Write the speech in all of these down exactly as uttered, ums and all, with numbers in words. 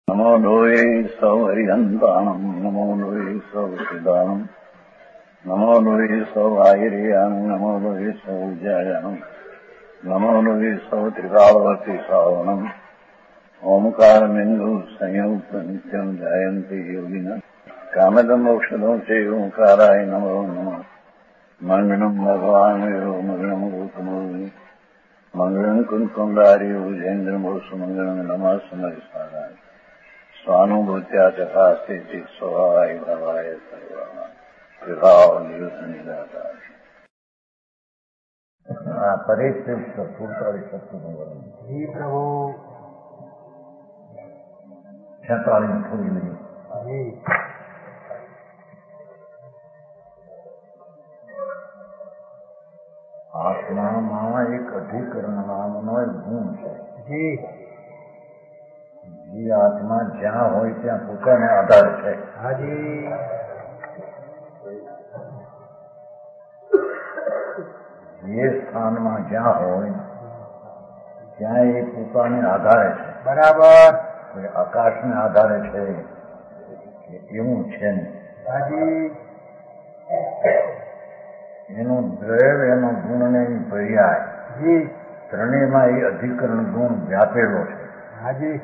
નમો લોહે સૌ હરિહંતાણમ નમો લોહે સૌ સિદાનમ નમો લોહે સૌ આયર્યાણમ નમો લોહે સૌ જયાણમ નમો લોહે સૌ ત્રિકાળવતી શ્રાવણમ ઓમકાર બિંદુ સંયુક્ત નિત્યમ જયંતિ યોગિના કામદમ ઔષધો છે ઓંકારાય નમો નમઃ મંગળમ ભગવાન વિરો મંગળમ ગૌતમોની મંગળમ કુંકુંડારી ઉજેન્દ્રમો સુમંગળમ નમઃ સમરિસારાય સ્વાનુભૂત્યા તથા સ્થિતિ સ્વભાવાય ભવાય સર્વમાં વિભાવ નિયુદ્ધ નિરાકાર. આ પરિસ્થિત સુડતાલીસ સત્તરનું વર્ણન. જી પ્રભુ. છેતાલીસ થોડી મિનિટ. જી. આત્મામાં એક અધિકરણ નામનો એક ગુણ છે. જી. જે આત્મા જ્યાં હોય ત્યાં પોતાને આધાર છે. હાજી. જે સ્થાનમાં જ્યાં હોય ત્યાં એ પોતાને આધારે છે. બરાબર. આકાશને આધારે છે એવું છે ને. હાજી. એનું દ્રવ્ય એનો ગુણ ને પર્યાય ત્રણેયમાં એ અધિકરણ ગુણ વ્યાપેલો છે. હાજી.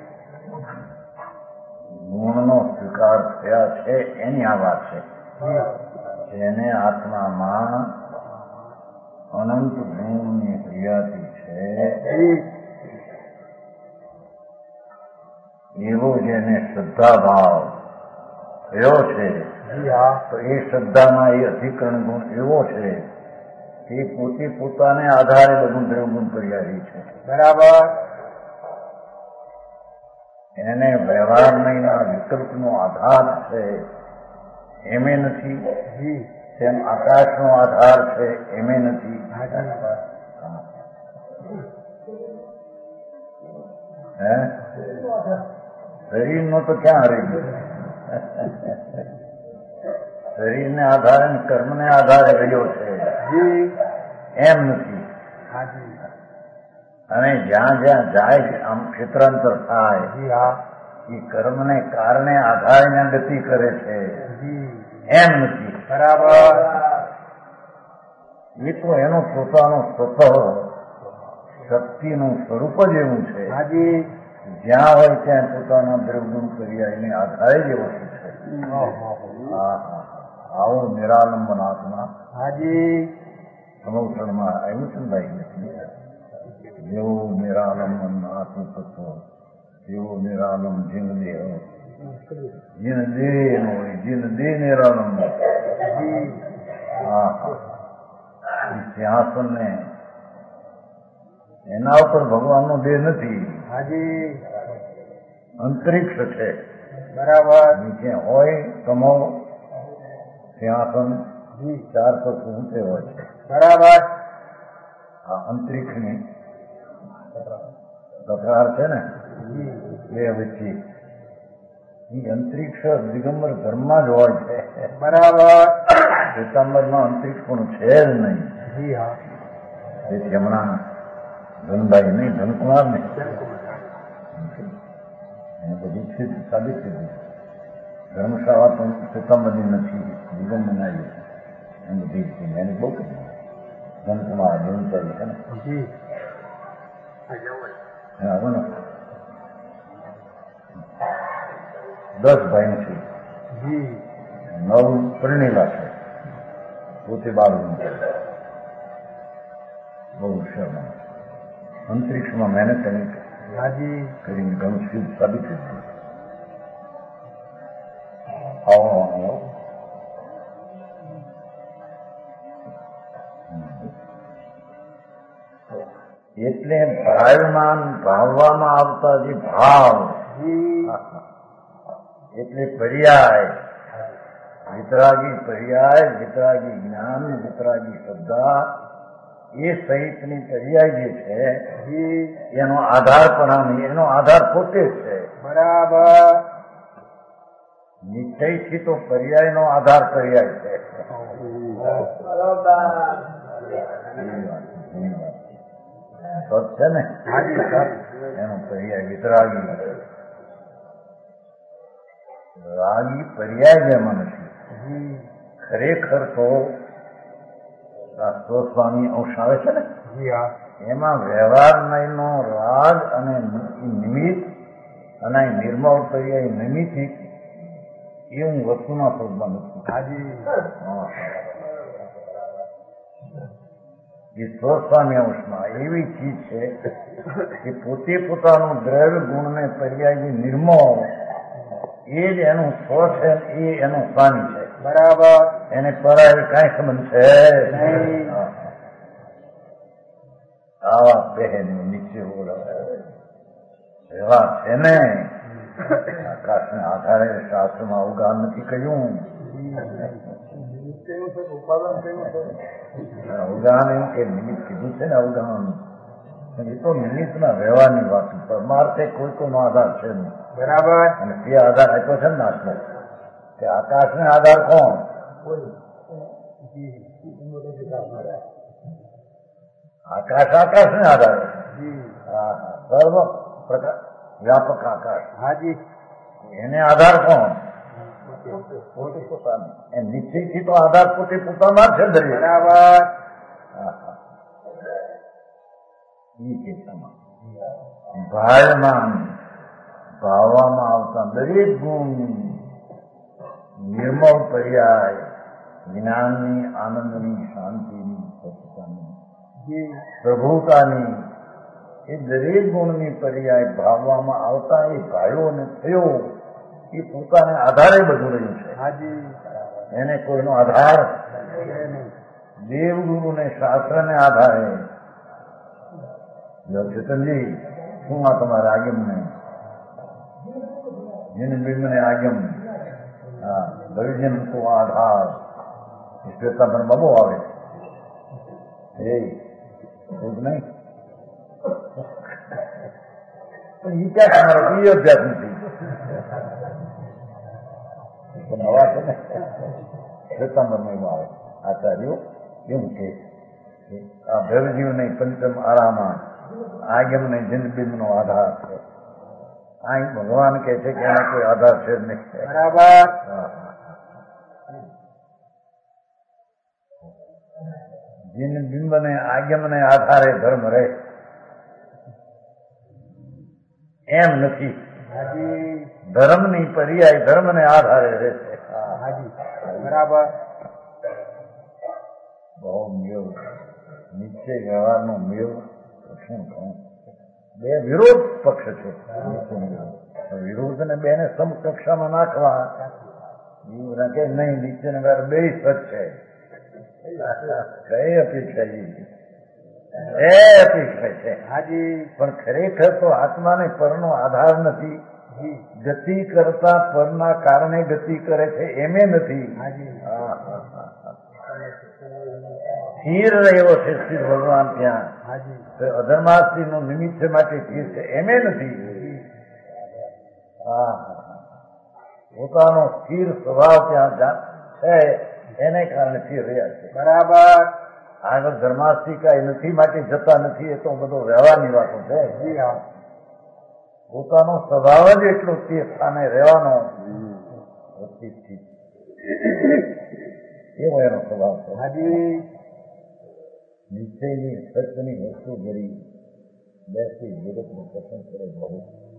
ગુણનો સ્વીકાર થયા છે એની આ વાત છે. જેને આત્મામાં અનંત ગુણની હરિયાતી છે એવો જેને શ્રદ્ધા ભાવ થયો છે તો એ શ્રદ્ધામાં એ અધિકરણ ગુણ એવો છે કે પોતે પોતાને આધારે બધું દ્રવગુણ પર્યાયી છે. બરાબર. એને વ્યવહારના વિકલ્પનો આધાર છે એમે નથી, તેમ આકાશનો આધાર છે એમે નથી. હે શરીરનો તો ક્યાં રહી ગયો? શરીરને આધારે કર્મને આધારે રહ્યો છે એમ નથી. અને જ્યાં જ્યાં જાય આમ ક્ષેત્રાંતર થાય એ કર્મને કારણે આધારે ગતિ કરે છે એમ નથી. બરાબર. એ તો એનો પોતાનો સ્વભાવ શક્તિનું સ્વરૂપ જ એવું છે. જ્યાં હોય ત્યાં પોતાના દ્રવગુણ પર્યાયને આધારે જ વસ્તુ છે. હા હા આવું નિરાલંબન આત્મા હાજી સમૌષણમાં આવ્યું છે ને ભાઈ નથી. જેવો નિરાલંબન આત્મ તત્વ જેવો નિરાલંબ જીન દેહ જીન દેહ નો હોય જીન દેહ નિરાલંબ. હા હા સિંહાસન ને એના ઉપર ભગવાનનો દેહ નથી. હાજી અંતરિક્ષ છે. બરાબર. નીચે હોય તમો સિંહાસન ચારસો ઊંચે હોય છે. બરાબર. આ અંતરિક્ષની તકરાર છે ને બે વચ્ચે એ અંતરિક્ષ દિગંબર ધર્મમાં જ હોય છે. બરાબર. શ્વેતાંબરમાં અંતરિક્ષ પણ છે જ નહીં. તેથી હમણાં ધનભાઈ નહીં ધનકુમાર ને એને બધું સિદ્ધ સાબિત થયું. ધર્મશાળા પણ શ્વેતાંબરની નથી દિગંબરના એમ બધી એને બહુ કહ્યું ધનકુમાર ધનચારી છે ને. હા બોલો. દસ ભાઈ છે. નવ પરણેલા છે. પોતે બાળવું બહુ શર્મા અંતરિક્ષમાં મહેનત હાજી કરીને ઘણું સિદ્ધ સાબિત થયું. આવો આવો એટલે ભાવમાન ભાવવામાં આવતા જે ભાવ એટલે પર્યાય વિતરાગી પર્યાય વિતરાગી જ્ઞાન વિતરાગી શ્રદ્ધા એ સહિતની પર્યાય જે છે એનો આધાર પણ એનો આધાર પોતે છે. બરાબર. નિશ્ચયથી તો પર્યાયનો આધાર પર્યાય છે. સત છે ને એનો પર્યાય વિતરાગી રાગી પર્યાય જેમાં નથી. ખરેખર તો સ્વામી અંશ આવે છે ને, એમાં વ્યવહારનો રાગ અને નિમિત્ત અને નિર્મળ પર્યાય નિમિત્તિક એવું વસ્તુના શોધમાં નથી. એ સ્વસ્વામી અંશમાં એવી ચીજ છે કે પોતે પોતાનું દ્રવ્ય ગુણને પર્યાય નિર્મળ એ જ એનું સ્વ છે, એ એનો સ્વામી છે. બરાબર. એને પરાય કઈ સંબંધ છે નહીં. આવા બહેન નીચે એવા છે ને આકાશને આધારે શાસ્ત્રમાં અવગાન નથી કહ્યું. અવગાન એમ કે નિમિત્ત કીધું છે ને, અવગાન એ તો નિમિત્તના વ્યવહારની વાત. પરમાર્થે કોઈ કોઈનો આધાર છે નહીં. બરાબર. અને તે આધાર આપ્યો છે ને નાશનો, કે આકાશને આધાર કોણ? આકાશ આકાશને આધાર. હા હા સર્વ પ્રકાર વ્યાપક આકાશ. હાજી. એને આધાર કોણ? પોતે પોતાનો. એ નિશ્ચયથી તો આધાર પોતે પોતાના છે દરેક. બરાબર. હા હા એ કેસામાં ભાવમાં ભાવવામાં આવતા દરેક ગુણ નિર્મળ પર્યાય જ્ઞાનની, આનંદની, શાંતિની, સત્તાની, પ્રભુતાની એ દરેક ગુણની પર્યાય ભાવવામાં આવતા એ ભાઈઓને થયો એ પોતાને આધારે બધું રહ્યું છે. એને કોઈનો આધાર દેવગુરુને શાસ્ત્રને આધારે. ચેતનજી શું આ તમારે આગમને જીને આગમ હા ભવિજન કો આધાર શ્વેતા પણ બબો આવે એ નહીં. પણ એ ક્યાં તમારો બીજો અભ્યાસ નથી. નવા છે ને શ્વેતાંબરમાં એવું આવે આચાર્યો એવું કે આ ભવજીવ નહીં પંચમ આરામાં આગમ નહીં જિંદબિંદ નો આધાર છે. આ ભગવાન કે છે કે એને કોઈ આધાર છે જ નહીં. બરાબર. જીન બિંબ ને આગમ ને આધારે ધર્મ રહે એમ નથી. ધર્મની પર્યાય ધર્મ ને આધારે રહેશે. બરાબર. બહુ મેળ નિશ્ચય વ્યવહારનો મેળ શું કહું. બે વિરોધ પક્ષ છે. વિરોધ ને બે ને સમકક્ષામાં નાખવા એવું કે નહીં. નીચે ને બે સચ છે. કઈ અપેક્ષા એ અપેક્ષા છે. હાજી. પણ ખરેખર તો આત્માને પરનો આધાર નથી. ગતિ કરતા પરના કારણે ગતિ કરે છે એમે નથી. સ્થિર રહ્યો છે સ્થિર ભગવાન ત્યાં. અધર્માસ્તી નું નિમિત્ત માટે સ્થિર છે એમે નથી. હા પોતાનો સ્થિર સ્વભાવ ત્યાં છે એને કારણે સ્થિર રહ્યા છે. બરાબર. આગળ ધર્માસ્તી કાંઈ નથી માટે જતા નથી. એ તો બધો વ્યવહારની વાતો છે. પોતાનો સ્વભાવ જ એટલો તે સ્થાને રહેવાનો એવો એનો સ્વભાવ છે. હાજી. નિશ્ચયની સત્યની વસ્તુ કરી બેસી જગતનું પસંદ કરે બહુ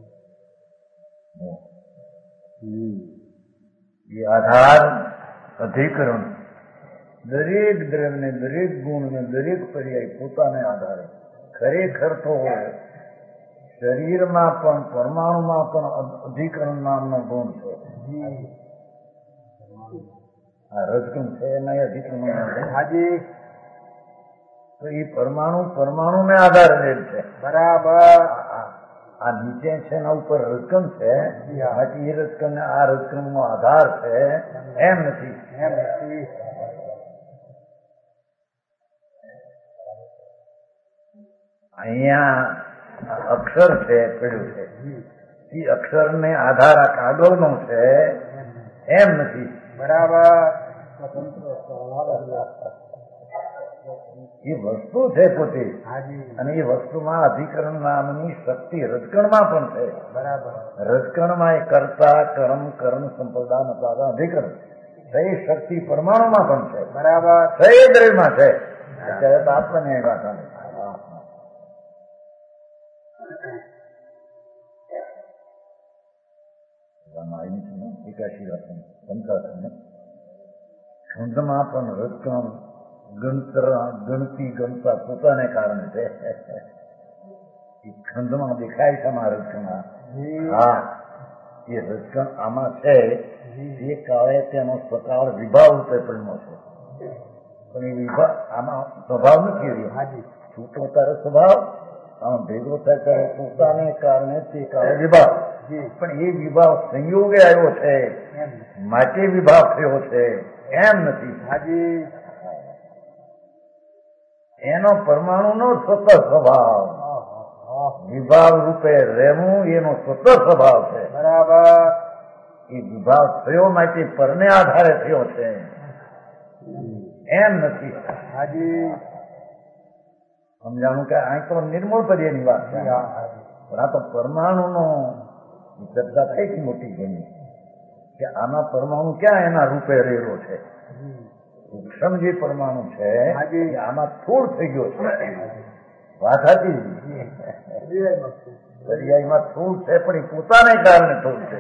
એ આધાર અધિકરણ દરેક દ્રવ્યને દરેક ગુણને દરેક પર્યાય પોતાને આધારે. ખરેખર તો શરીરમાં પણ પરમાણુમાં પણ અધિકરણ નામનો ગુણ છે. આ રજકું છે એના અધિકરણ. હાજી. તો એ પરમાણુ પરમાણુને આધારે રહે છે. બરાબર. આ નીચે છે એના ઉપર રજકમ છે. બાકી એ રજકમ ને આ રજકમ નો આધાર છે એમ નથી. એમ નથી. અહીંયા અક્ષર છે પડ્યું છે એ અક્ષર ને આધાર આ કાગળ નો છે એમ નથી. બરાબર. એ વસ્તુ છે પોતે, અને એ વસ્તુમાં અધિકરણ નામની શક્તિ રજકણમાં પણ છે. બરાબર. રજકણમાં એ કર્તા કર્મ કર્મ સંપ્રદાન અપાદા અધિકરણ એ શક્તિ પરમાણુમાં પણ છે. બરાબર. એ દ્રવ્યમાં છે. અત્યારે તો આપણને એ વાત આવે. એકાશી વાત પંચાસને ખંડમાં પણ રજકણ ગણતર ગણતી ગણતા પોતાને કારણે છે. એ ખંડમાં દેખાય છે આમાં રજકણ. હા, એ રજકણ આમાં છે. એ કાળે તેનો સ્વકાળ વિભાવ રૂપે પરિણ્યો છે. પણ એ વિભાવ આમાં સ્વભાવ નથી રહ્યો. છૂટો તારો સ્વભાવ આમાં ભેગો થાય ત્યારે પોતાને કારણે તે કાળે વિભાવ. પણ એ વિભાવ સંયોગે આવ્યો છે માટે વિભાવ થયો છે એમ નથી. હાજી. એનો પરમાણુનો સ્વતઃ સ્વભાવ વિભાવ રૂપે રહેવું એનો સ્વતઃ સ્વભાવ છે. બરાબર. એ વિભાવ થયો માટે પરને આધારે થયો છે એમ નથી. હાજી. સમજાણું કે અહીં તો નિર્મૂળ પર્યની વાત છે, પણ આ તો પરમાણુનો ચર્ચા થઈ હતી મોટી ઘણી કે આમાં પરમાણુ ક્યાં એના રૂપે રહેલો છે. સૂક્ષ્મ જે પરમાણુ છે આમાં થોડ થઈ ગયો છે. વાત હતી દરિયાઈમાં થોડ છે પણ એ પોતાને કારણે થોડ છે.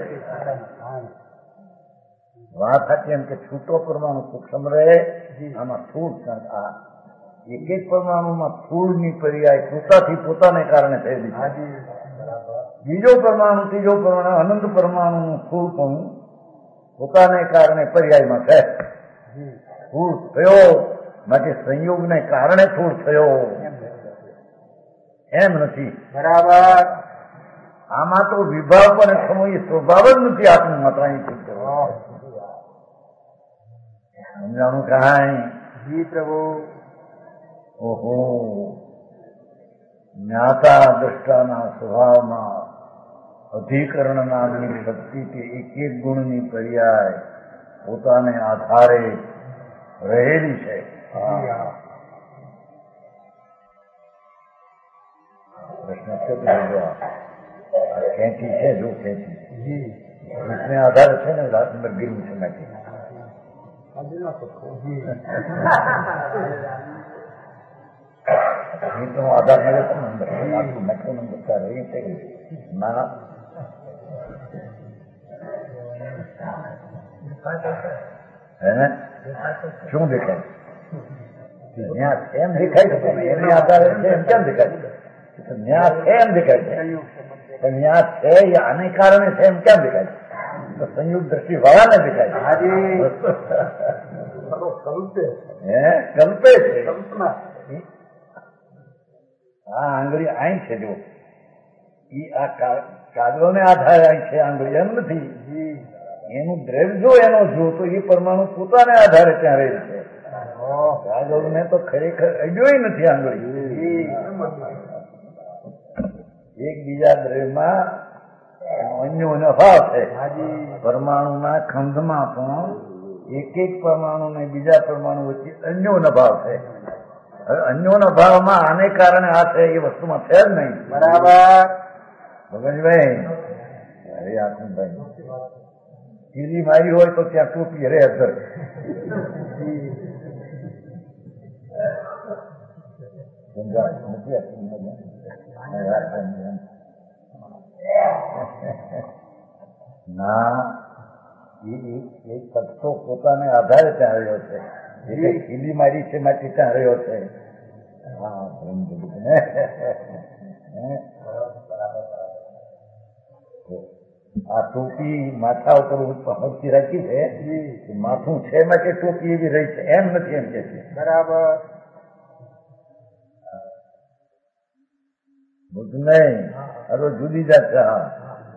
વાત હતી એમ કે છૂટો પરમાણુ સૂક્ષ્મ રહે આમાં થોડ. આ એક એક પરમાણુમાં થોડની પર્યાય પોતાથી પોતાને કારણે થયેલી છે. બીજો પરમાણુ ત્રીજો પરમાણુ અનંત પરમાણુનું સ્થૂળ પણ પોતાને કારણે પર્યાયમાં છે. સ્થૂળ થયો માટે સંયોગને કારણે સ્થૂળ થયો એમ નથી. બરાબર. આમાં તો વિભાવ પણ સમય સ્વભાવ જ નથી. આપણું મતાઈ સમજાણું કાંઈ. જી પ્રભુ. ઓહો, જ્ઞાતા દ્રષ્ટાના સ્વભાવમાં અધિકરણ નામની શક્તિથી એક એક ગુણની પર્યાય પોતાને આધારે રહેલી છે. પ્રશ્ન છે ખેંચી છે, જો ખેંચી પ્રશ્ને આધારે છે ને નંબર ગીરું છે નાખી તો આધાર મળે તો નંબર મેટ્રો નંબર ચાર ના હે ને શું દેખાય એમ દેખાય છે એની આધારે છે એમ કેમ દેખાય છે? ન્યા છે એમ દેખાય છે પણ ન્યા છે એ આને કારણે છે એમ કેમ દેખાય છે? તો સંયુક્ત દ્રષ્ટિ વાળાને દેખાય છે. હે કલ્પે છે. આ આંગળી આઈ છે જો ઈ આ કાગળોને આધારે આઈ છે આંગળી એમ નથી. એનું દ્રવ્ય જો એનો જો તો એ પરમાણુ પોતાને આધારે ત્યાં રહે છે. કાગળ ને તો ખરેખર અડ્યો નથી આંગળી. એકબીજા દ્રવ્યમાં અન્યોનો ભાવ છે. પરમાણુના ખંડમાં પણ એક એક પરમાણુ ને બીજા પરમાણુ વચ્ચે અન્યોનો ભાવ છે. હવે અન્યોના ભાવમાં આને કારણે આ છે એ વસ્તુમાં છે જ નહીં. બરાબર. ભગવાનભાઈ અરે આખુભાઈ ટીવી મારી હોય તો ત્યાં ટોપી રે અસર ના એ સત્તો પોતાને આધારે ત્યાં રહ્યો છે. એટલે ખીલી મારી છે માટે ત્યાં રહ્યો છે. હા આ ટોપી માથા ઉપર પહોંચી રાખી છે. માથું છે માટે ટોપી એવી રહી છે એમ નથી એમ કે છે. બરાબર. બધું નહીં હવે જુદી જાત છે. હા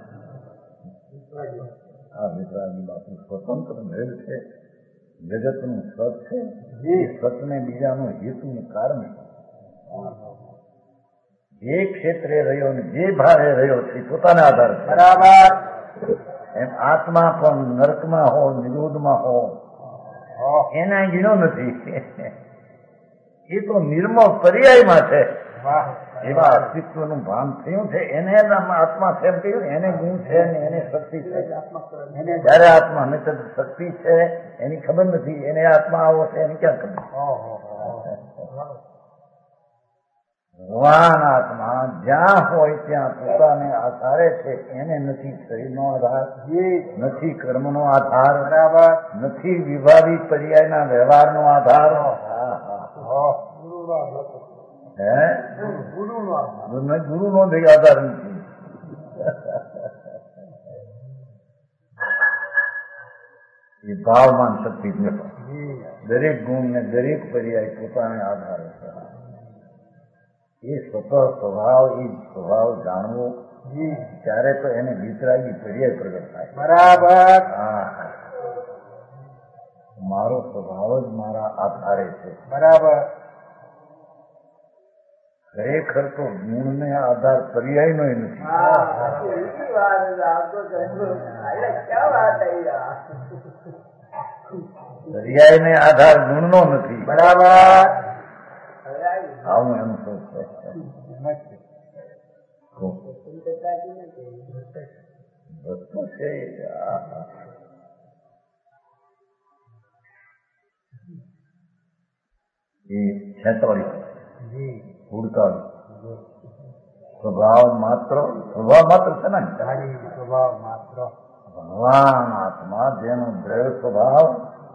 આ વિતરાગની બાપુ સ્વતંત્ર ભેદ છે. જગતનું સત છે. એ સતને બીજાનું હેતુનું કારણ જે ક્ષેત્રે રહ્યો ને જે ભાવે રહ્યો છે પોતાના આધારે. બરાબર. એમ આત્મા પણ નરકમાં હો નિરોધમાં હો એના ગીણો નથી. એ તો નિર્મળ પર્યાયમાં છે. વાહ એવા અસ્તિત્વનું ભાન થયું છે એને જ આમાં આત્મા છે એમ કહ્યું. એને ગુણ છે ને એને શક્તિ છે. જયારે આત્મા હંમેશા શક્તિ છે એની ખબર નથી, એને આત્મા આવો છે એની ક્યાં ખબર. ભગવાન આત્મા જ્યાં હોય ત્યાં પોતાને આધારે છે. એને નથી શરીરનો આધાર, નથી કર્મનો આધાર, બરાબર નથી વિભાવી પર્યાયના વ્યવહારનો આધાર. હે ગુરુનો આધાર નથી. એ ભાવમાન શક્તિ દરેક ગુણ ને દરેક પર્યાય પોતાને આધાર છે. એ સ્વતઃ સ્વભાવ એ સ્વભાવ જાણવો ત્યારે તો એને વિતરાગી પર્યાય પ્રગટ થાય. બરાબર હા, મારો સ્વભાવ જ મારા આધારે છે. બરાબર ખરેખર તો ગુણને આધાર પર્યાયનો નથી. પર્યાયને આધાર ગુણનો નથી. બરાબર આવું એમ શું છે. વસ્તુ છે એ છેતાળીસ હુડકાળ સ્વભાવ માત્ર સ્વભાવ માત્ર છે ને સ્વભાવ માત્ર ભગવાન આત્મા જેનો દ્રવ્ય સ્વભાવ,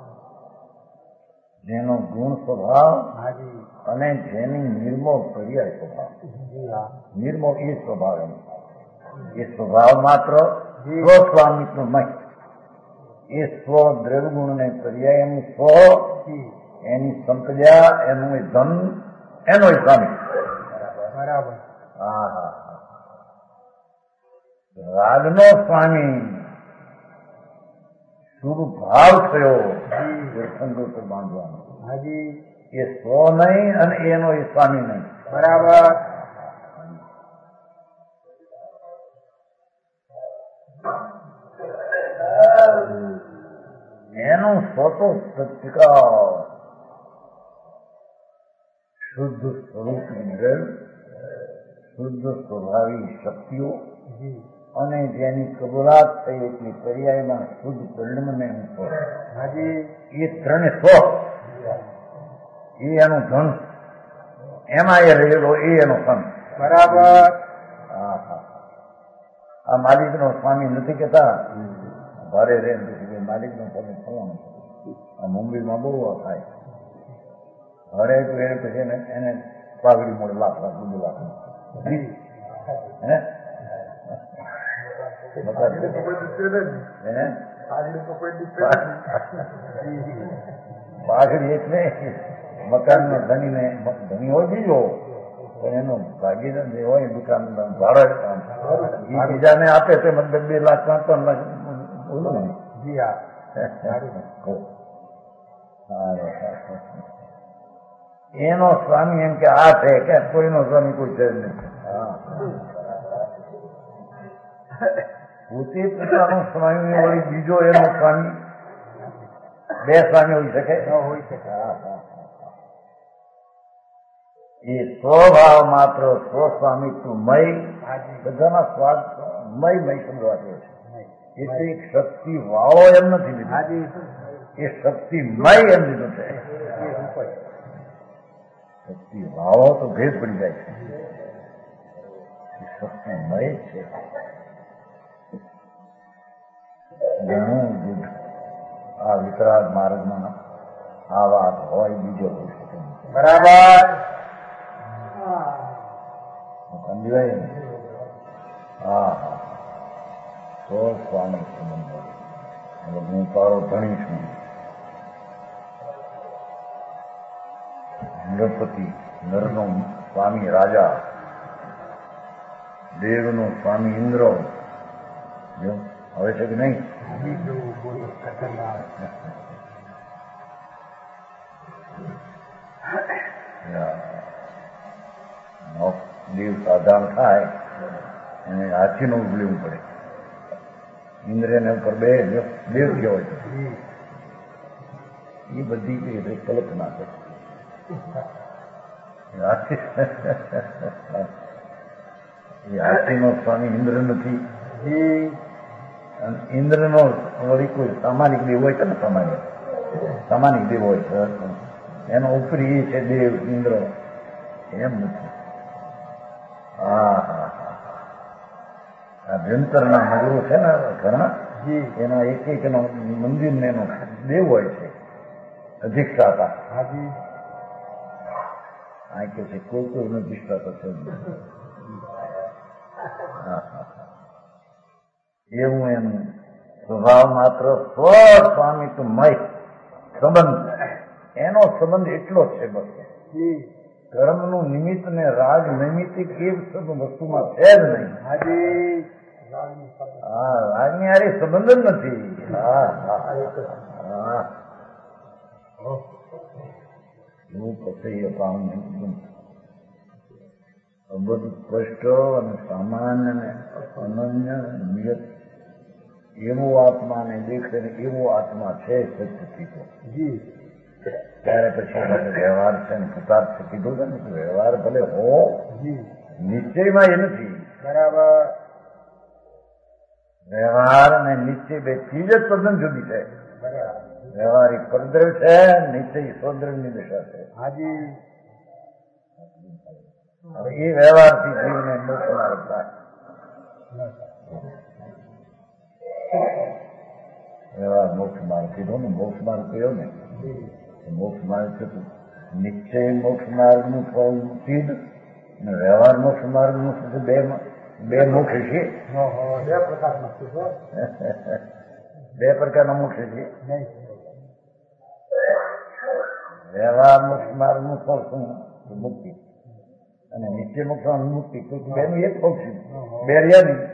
જેનો ગુણ સ્વભાવ અને જેની નિર્મોહ પર્યાય સ્વભાવ. નિર્મોહ એ સ્વભાવ એમ એ સ્વભાવ માત્ર સ્વસ્વામિત્વમય. એ સ્વ દ્રવ્યગુણ ને પર્યાય એનું સ્વ, એની સંપદા, એનું ધન, એનો સ્વામી. બરાબર હા હા રાગનો સ્વામી શુભ ભાવ થયો તીર્થંકર બાંધવાનો. હાજી એ સ્વ નહીં અને એનો એ સ્વામી નહીં. બરાબર એનું સ્વતો સત્યકા શુદ્ધ સ્વરૂપ દ્રવ્ય, શુદ્ધ સ્વભાવી શક્તિઓ અને જેની કબૂલાત થઈ એટલી પર્યાયમાં શુદ્ધ પરિણમને એ ત્રણે સ્વ એ એનું ધન, એમાં એ રહેલો એ એનો સંત. બરાબર હા હા આ માલિક નો સ્વામી નથી કેતા ભારે રે માલિક નો સ્વામી થવાનું. આ મુંબઈમાં બહુ થાય. હરેક વેર પછી એને એને પાઘડી મળે લાખ લાખ દૂધ લાખ. હે પાઘડી એટલે મકાન નો ધની ને ધની હોય બીજો પણ એનો ભાગીદાર જે હોય દુકાન ભાડે એ બીજાને આપે તે મતલબ બે લાખ પાંચ ત્રણ લાખ બોલું ને. જી હા એનો સ્વામી એમ કે આ છે કે કોઈનો સ્વામી કોઈ છે જ નહીં. પોતે પોતાનો સ્વામી વળી બીજો એનો સ્વામી, બે સ્વામી હોઈ શકે હોઈ શકે. એ સ્વભાવ માત્ર સ્વસ્વામિત્વમય બધાના સ્વાદ મય મય શબ્દ વાપર્યો છે. એટલે એક શક્તિ વાળો એમ નથી લીધું, એ શક્તિમય એમ લીધું છે. શક્તિ વાળો તો ભેદ પડી જાય છે. શક્તિમય છે. ઘણું દુઃખ આ વિતરાગ માર્ગમાં આ વાત હોય બીજો હોઈ શકે. બરાબર સમજાય ને? હા હા તો સ્વામી સંબંધ હું તારો ધણી છું. નૃપતિ નરનો સ્વામી રાજા, દેવનો સ્વામી ઇન્દ્ર. હવે છે કે નહીં? દેવ સાધારણ થાય એને હાથીનું લેવું પડે. ઇન્દ્રને ઉપર બે દેવ કહેવાય છે. એ બધી કલ્પના છે. હાથી એ હાથીનો સ્વામી ઇન્દ્ર નથી. ઇન્દ્રનો વળી કોઈ સામાનિક દેવ હોય છે ને, સામાનિક સામાનિક દેવ હોય છે, એનો ઉપરી એ છે દેવ ઇન્દ્ર, એમ નથી. હા હા હા આ ભયંકરના નગરો છે ને ઘણા, એના એક એક એનો મંદિર ને એનો દેવ હોય છે, અધિષ્ઠાતા. આ કે છે કોઈ કોઈ અધિષ્ઠાતા છે. એવું એનું સ્વભાવ માત્ર સ્વ સ્વામિત્વમય સંબંધ, એનો સંબંધ એટલો જ છે બસ. કર્મનું નિમિત્ત ને રાગ નૈમિત્તિક એ વસ્તુમાં છે જ નહીં. હા, રાગની હારે સંબંધ જ નથી. હા હા હા હું પછી પામ બધું સ્પષ્ટ અને સામાન્ય અને અનન્ય નિયત એવો આત્માને દેખે ને એવો આત્મા છે સત્યથી. તો ત્યારે પછી વ્યવહાર છે ને પુતાર્થ છે કીધું છે ને, વ્યવહાર ભલે હો નિશ્ચયમાં એ નથી. બરાબર. વ્યવહાર અને નિશ્ચય બે ચીજ જ તદ્દન જુદી છે. વ્યવહારિક પરદ્રવ છે, નિશ્ચય સ્વદ્રવની દિશા છે. હાજી. હવે એ વ્યવહારથી જીવને મોક્ષ માર્ગ થાય. વ્યવહાર મોક્ષ માર્ગ કીધો ને, મોક્ષ માર્ગ કયો ને, મોક્ષ માર્ગ છે નિશ્ચય મોક્ષ માર્ગનું ફળ સિદ્ધ અને વ્યવહાર મોક્ષ માર્ગનું સિદ્ધ. બે બે મોક્ષ છે, બે પ્રકારના બે પ્રકારના મોક્ષ છે. વ્યવહાર મોક્ષ માર્ગનું ફળ શું? મુક્તિ. અને નિશ્ચય મોક્ષ મુક્તિ, બેનું એક ફળ છે, બે રહ્યા નહીં.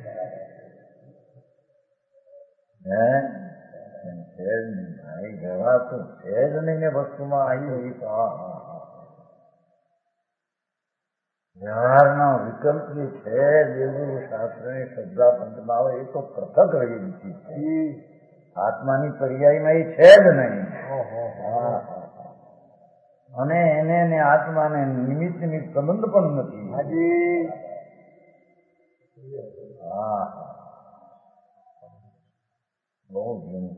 હે વ્યવહાર તો છે જ નહીં ને વસ્તુમાં આવી. વ્યવહારના વિકલ્પ જે છે દેવગુરુ શાસ્ત્રની શ્રદ્ધા પંચમાં આવે એ તો પૃથક રહેલી છે. આત્માની પર્યાયમાં એ છે જ નહીં. અને એને ને આત્માને નિમિત્ત નિમિત્ત સંબંધ પણ નથી. હા બહુ જૂનું.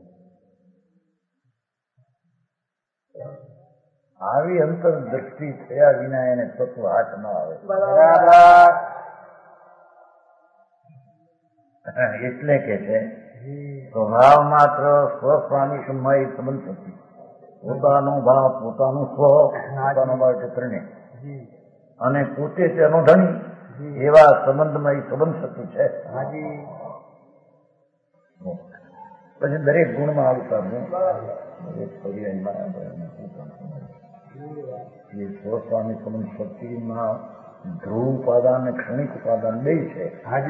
આવી અંતર દ્રષ્ટિ થયા વિના એને તત્વ હાથ ન આવે. એટલે કે છે સ્વભાવ માત્ર સ્વસ્વામી સમય સંબંધ થતી. પોતાનો ભાવ, પોતાનું સ્વ, પોતાનો ભાવ એટલે ત્રણે, અને પોતે તેનો ધણી, એવા સંબંધમાં એ સંબંધ થતું છે. પછી દરેક ગુણમાં આવતા હું દરેક પર્યાયમાં એ સ્વસ્વામી સંબંધ શક્તિમાં ધ્રુવ ઉપાદાન અને ક્ષણિક ઉપાદાન બે છે.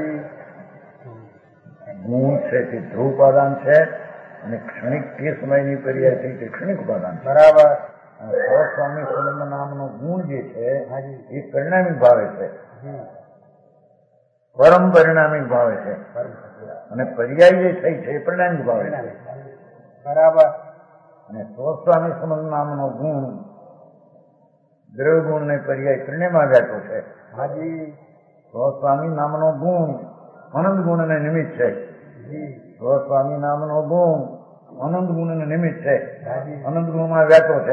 ગુણ છે તે ધ્રુવ ઉપાદાન છે અને ક્ષણિક તે સમયની પર્યાય થઈ તે ક્ષણિક ઉપાદાન. બરાબર. સ્વસ્વામી સંબંધ નામનો ગુણ જે છે એ પરિણામિક ભાવે છે, પરમ પરિણામિક ભાવે છે, અને પર્યાય જે થઈ છે એ પરિણામિક ભાવે છે. બરાબર. અને સ્વસ્વામી સંબંધ નામનો ગુણ દ્રવ્ય ગુણ ને પર્યાય ત્રણેયમાં વ્યાપો છે. સ્વસ્વામી નામનો ગુણ અનંત ગુણ ને નિમિત્ત છે. સ્વસ્વામી નામનો ગુણ અનંત ગુણ ને નિમિત્ત છે, અનંત ગુણમાં વ્યાપો છે.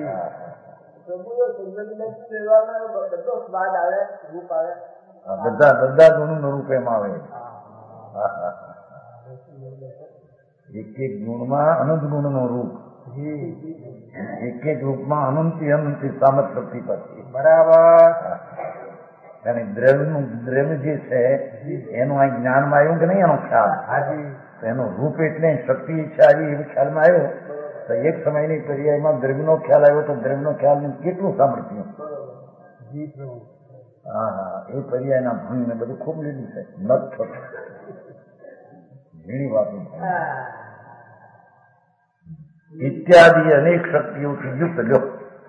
બધા બધા ગુણો નું રૂપ એમાં આવે. એક એક ગુણમાં અનંત ગુણ નું રૂપ, એક એક રૂપમાં અનંતી અનંતી સામત શક્તિ પછી. બરાબર. અને દ્રવ્યનું દ્રવ્ય જે છે એનું આ જ્ઞાનમાં આવ્યું કે નહીં, એનો ખ્યાલ. એનું રૂપ એટલે શક્તિ ઈચ્છા આવી એવી ખ્યાલમાં આવ્યો તો એક સમયની પર્યાયમાં દ્રવ્યનો ખ્યાલ આવ્યો તો દ્રવ્યનો ખ્યાલ કેટલું સામર્થ્ય. હા હા એ પર્યાયના ભણને બધું ખૂબ લીધું છે. નથ ઘણી વાતો ઇત્યાદિ અનેક શક્તિઓથી યુક્ત લ્યો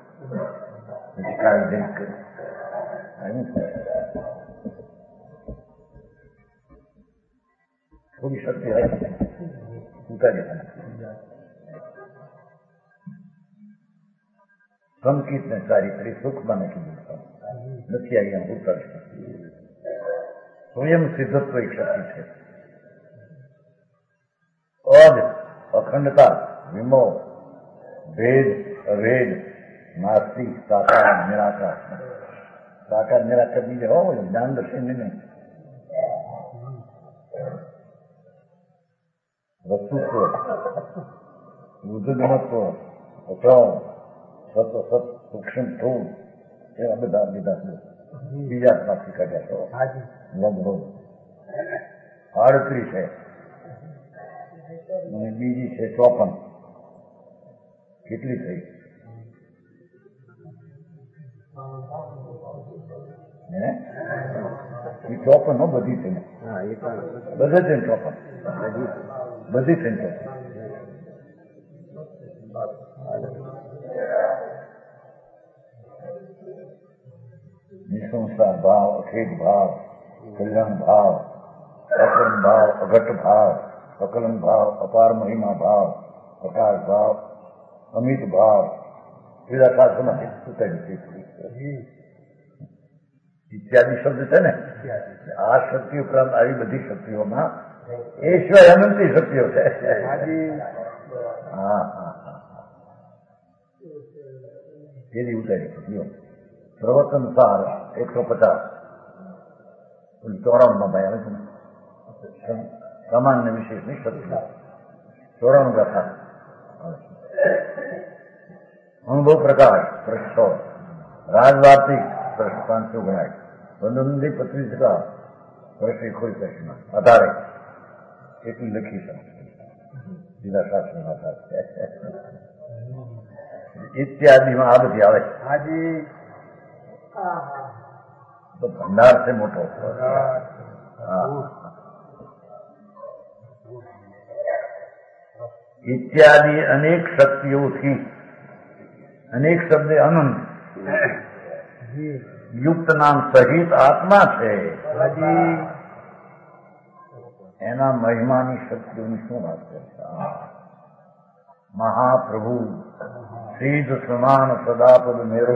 થોડી શક્તિ આવી ઉતારી સંકિત ને ચારિત્રી સુખમાં નથી બોલતા નથી અહીંયા ઉતરશે. સ્વયં સિદ્ધત્વ એક શક્તિ છે. અજ અખંડતા, વિમો, ભેદ, અભેદ, નાસ્તિ, સાકાર, નિરાકાર. સાકાર નિરાકાર બીજા હોય જ્ઞાન દર્શન નહીં. વસ્તુત્વ, વૃદ્ધમત્વ, અસમ, સત સત સૂક્ષ્મ સ્થૂળ એવા બધા લીધા બીજા માંથી કાઢ્યા છો. લગભગ આડત્રીસ છે અને બીજી છે ચોપન. કેટલી થઈ? હે એ ચોપન હો બધી થઈને બધે થઈને ચોપન બધી થઈને ચોપન. નિસંસાર ભાવ, અખેદ ભાવ, કલ્યાણ ભાવ, અકરણ ભાવ, અઘટ ભાવ, અકલન ભાવ, અપાર મહિમા ભાવ, પ્રકાશ ભાવ, અમિત ભાવ બીજા શાસ્ત્રોમાં ઇત્યાદિ શબ્દ છે ને. આ શક્તિ ઉપરાંત આવી બધી શક્તિઓમાં એ સિવાય અનંતી શક્તિઓ છે. હા હા હા એની ઉતારી શક્તિઓ પ્રવચન સાર એકસો પચાસ ચોરાણું ભાઈ આવે છે ને સામાન્ય વિશેષની શક્તિ ચોરાણું ગાથા અનુભવ પ્રકાશ પ્રશ્નો રાજવાર્તિક પ્રશ્ન પાંચસો ગણાય બંધુંદી પત્રિકા પ્રશ્ન ખોઈ પ્રશ્ન આધારે એટલી લખી શકે બીજા શાસ્ત્રના આધાર ઇત્યાદિમાં આ બધી આવે તો ભંડાર છે મોટો. ઇત્યાદિ અનેક શક્તિઓથી અનેક શબ્દ અનંત યુક્ત નામ સહિત આત્મા છે. એના મહિમાની શક્તિઓની શું વાત છે? મહાપ્રભુ સિદ્ધ સમાન સદાપદ મેરો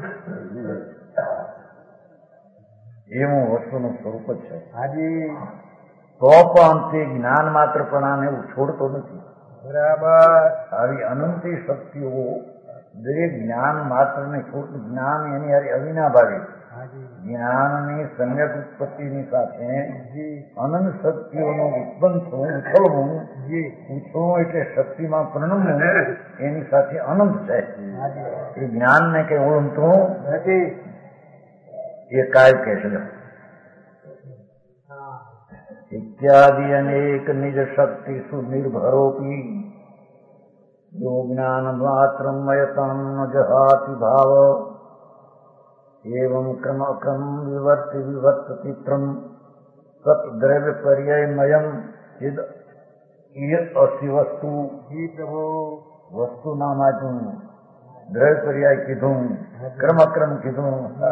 એવું વસ્તુનું સ્વરૂપ જ છે. તો પણ તે જ્ઞાન માત્ર પણ એવું છોડતો નથી. બરાબર. આવી અનંતી શક્તિઓ દરેક જ્ઞાન માત્ર ને છોડતું જ્ઞાન એની હારે અવિનાભાવી જ્ઞાનની સમ્યક ઉત્પત્તિની સાથે અનંત શક્તિઓનું ઉત્પન્ન થવું ઉછળવું ઉછળવું એટલે શક્તિમાં પરિણમવું એની સાથે અનંત છે. એ જ્ઞાનને કઈ ઓળંગતું નથી. એ કાય કહે છે ઇત્યાદિ અનેક નિજ શક્તિ સુનિર્ભરોપી જો જ્ઞાન માત્ર મયતમ જહાતિ ભાવ એવં ક્રમ ક્રમ વિવર્તિ વિવર્તતિ ત્રમ સત દ્રવ્ય પર્યયમયમ અસી વસ્તુ. પ્રભુ વસ્તુ નામ આપ્યું, દ્રવ્ય પર્યાય કીધું, ક્રમક્રમ કીધું.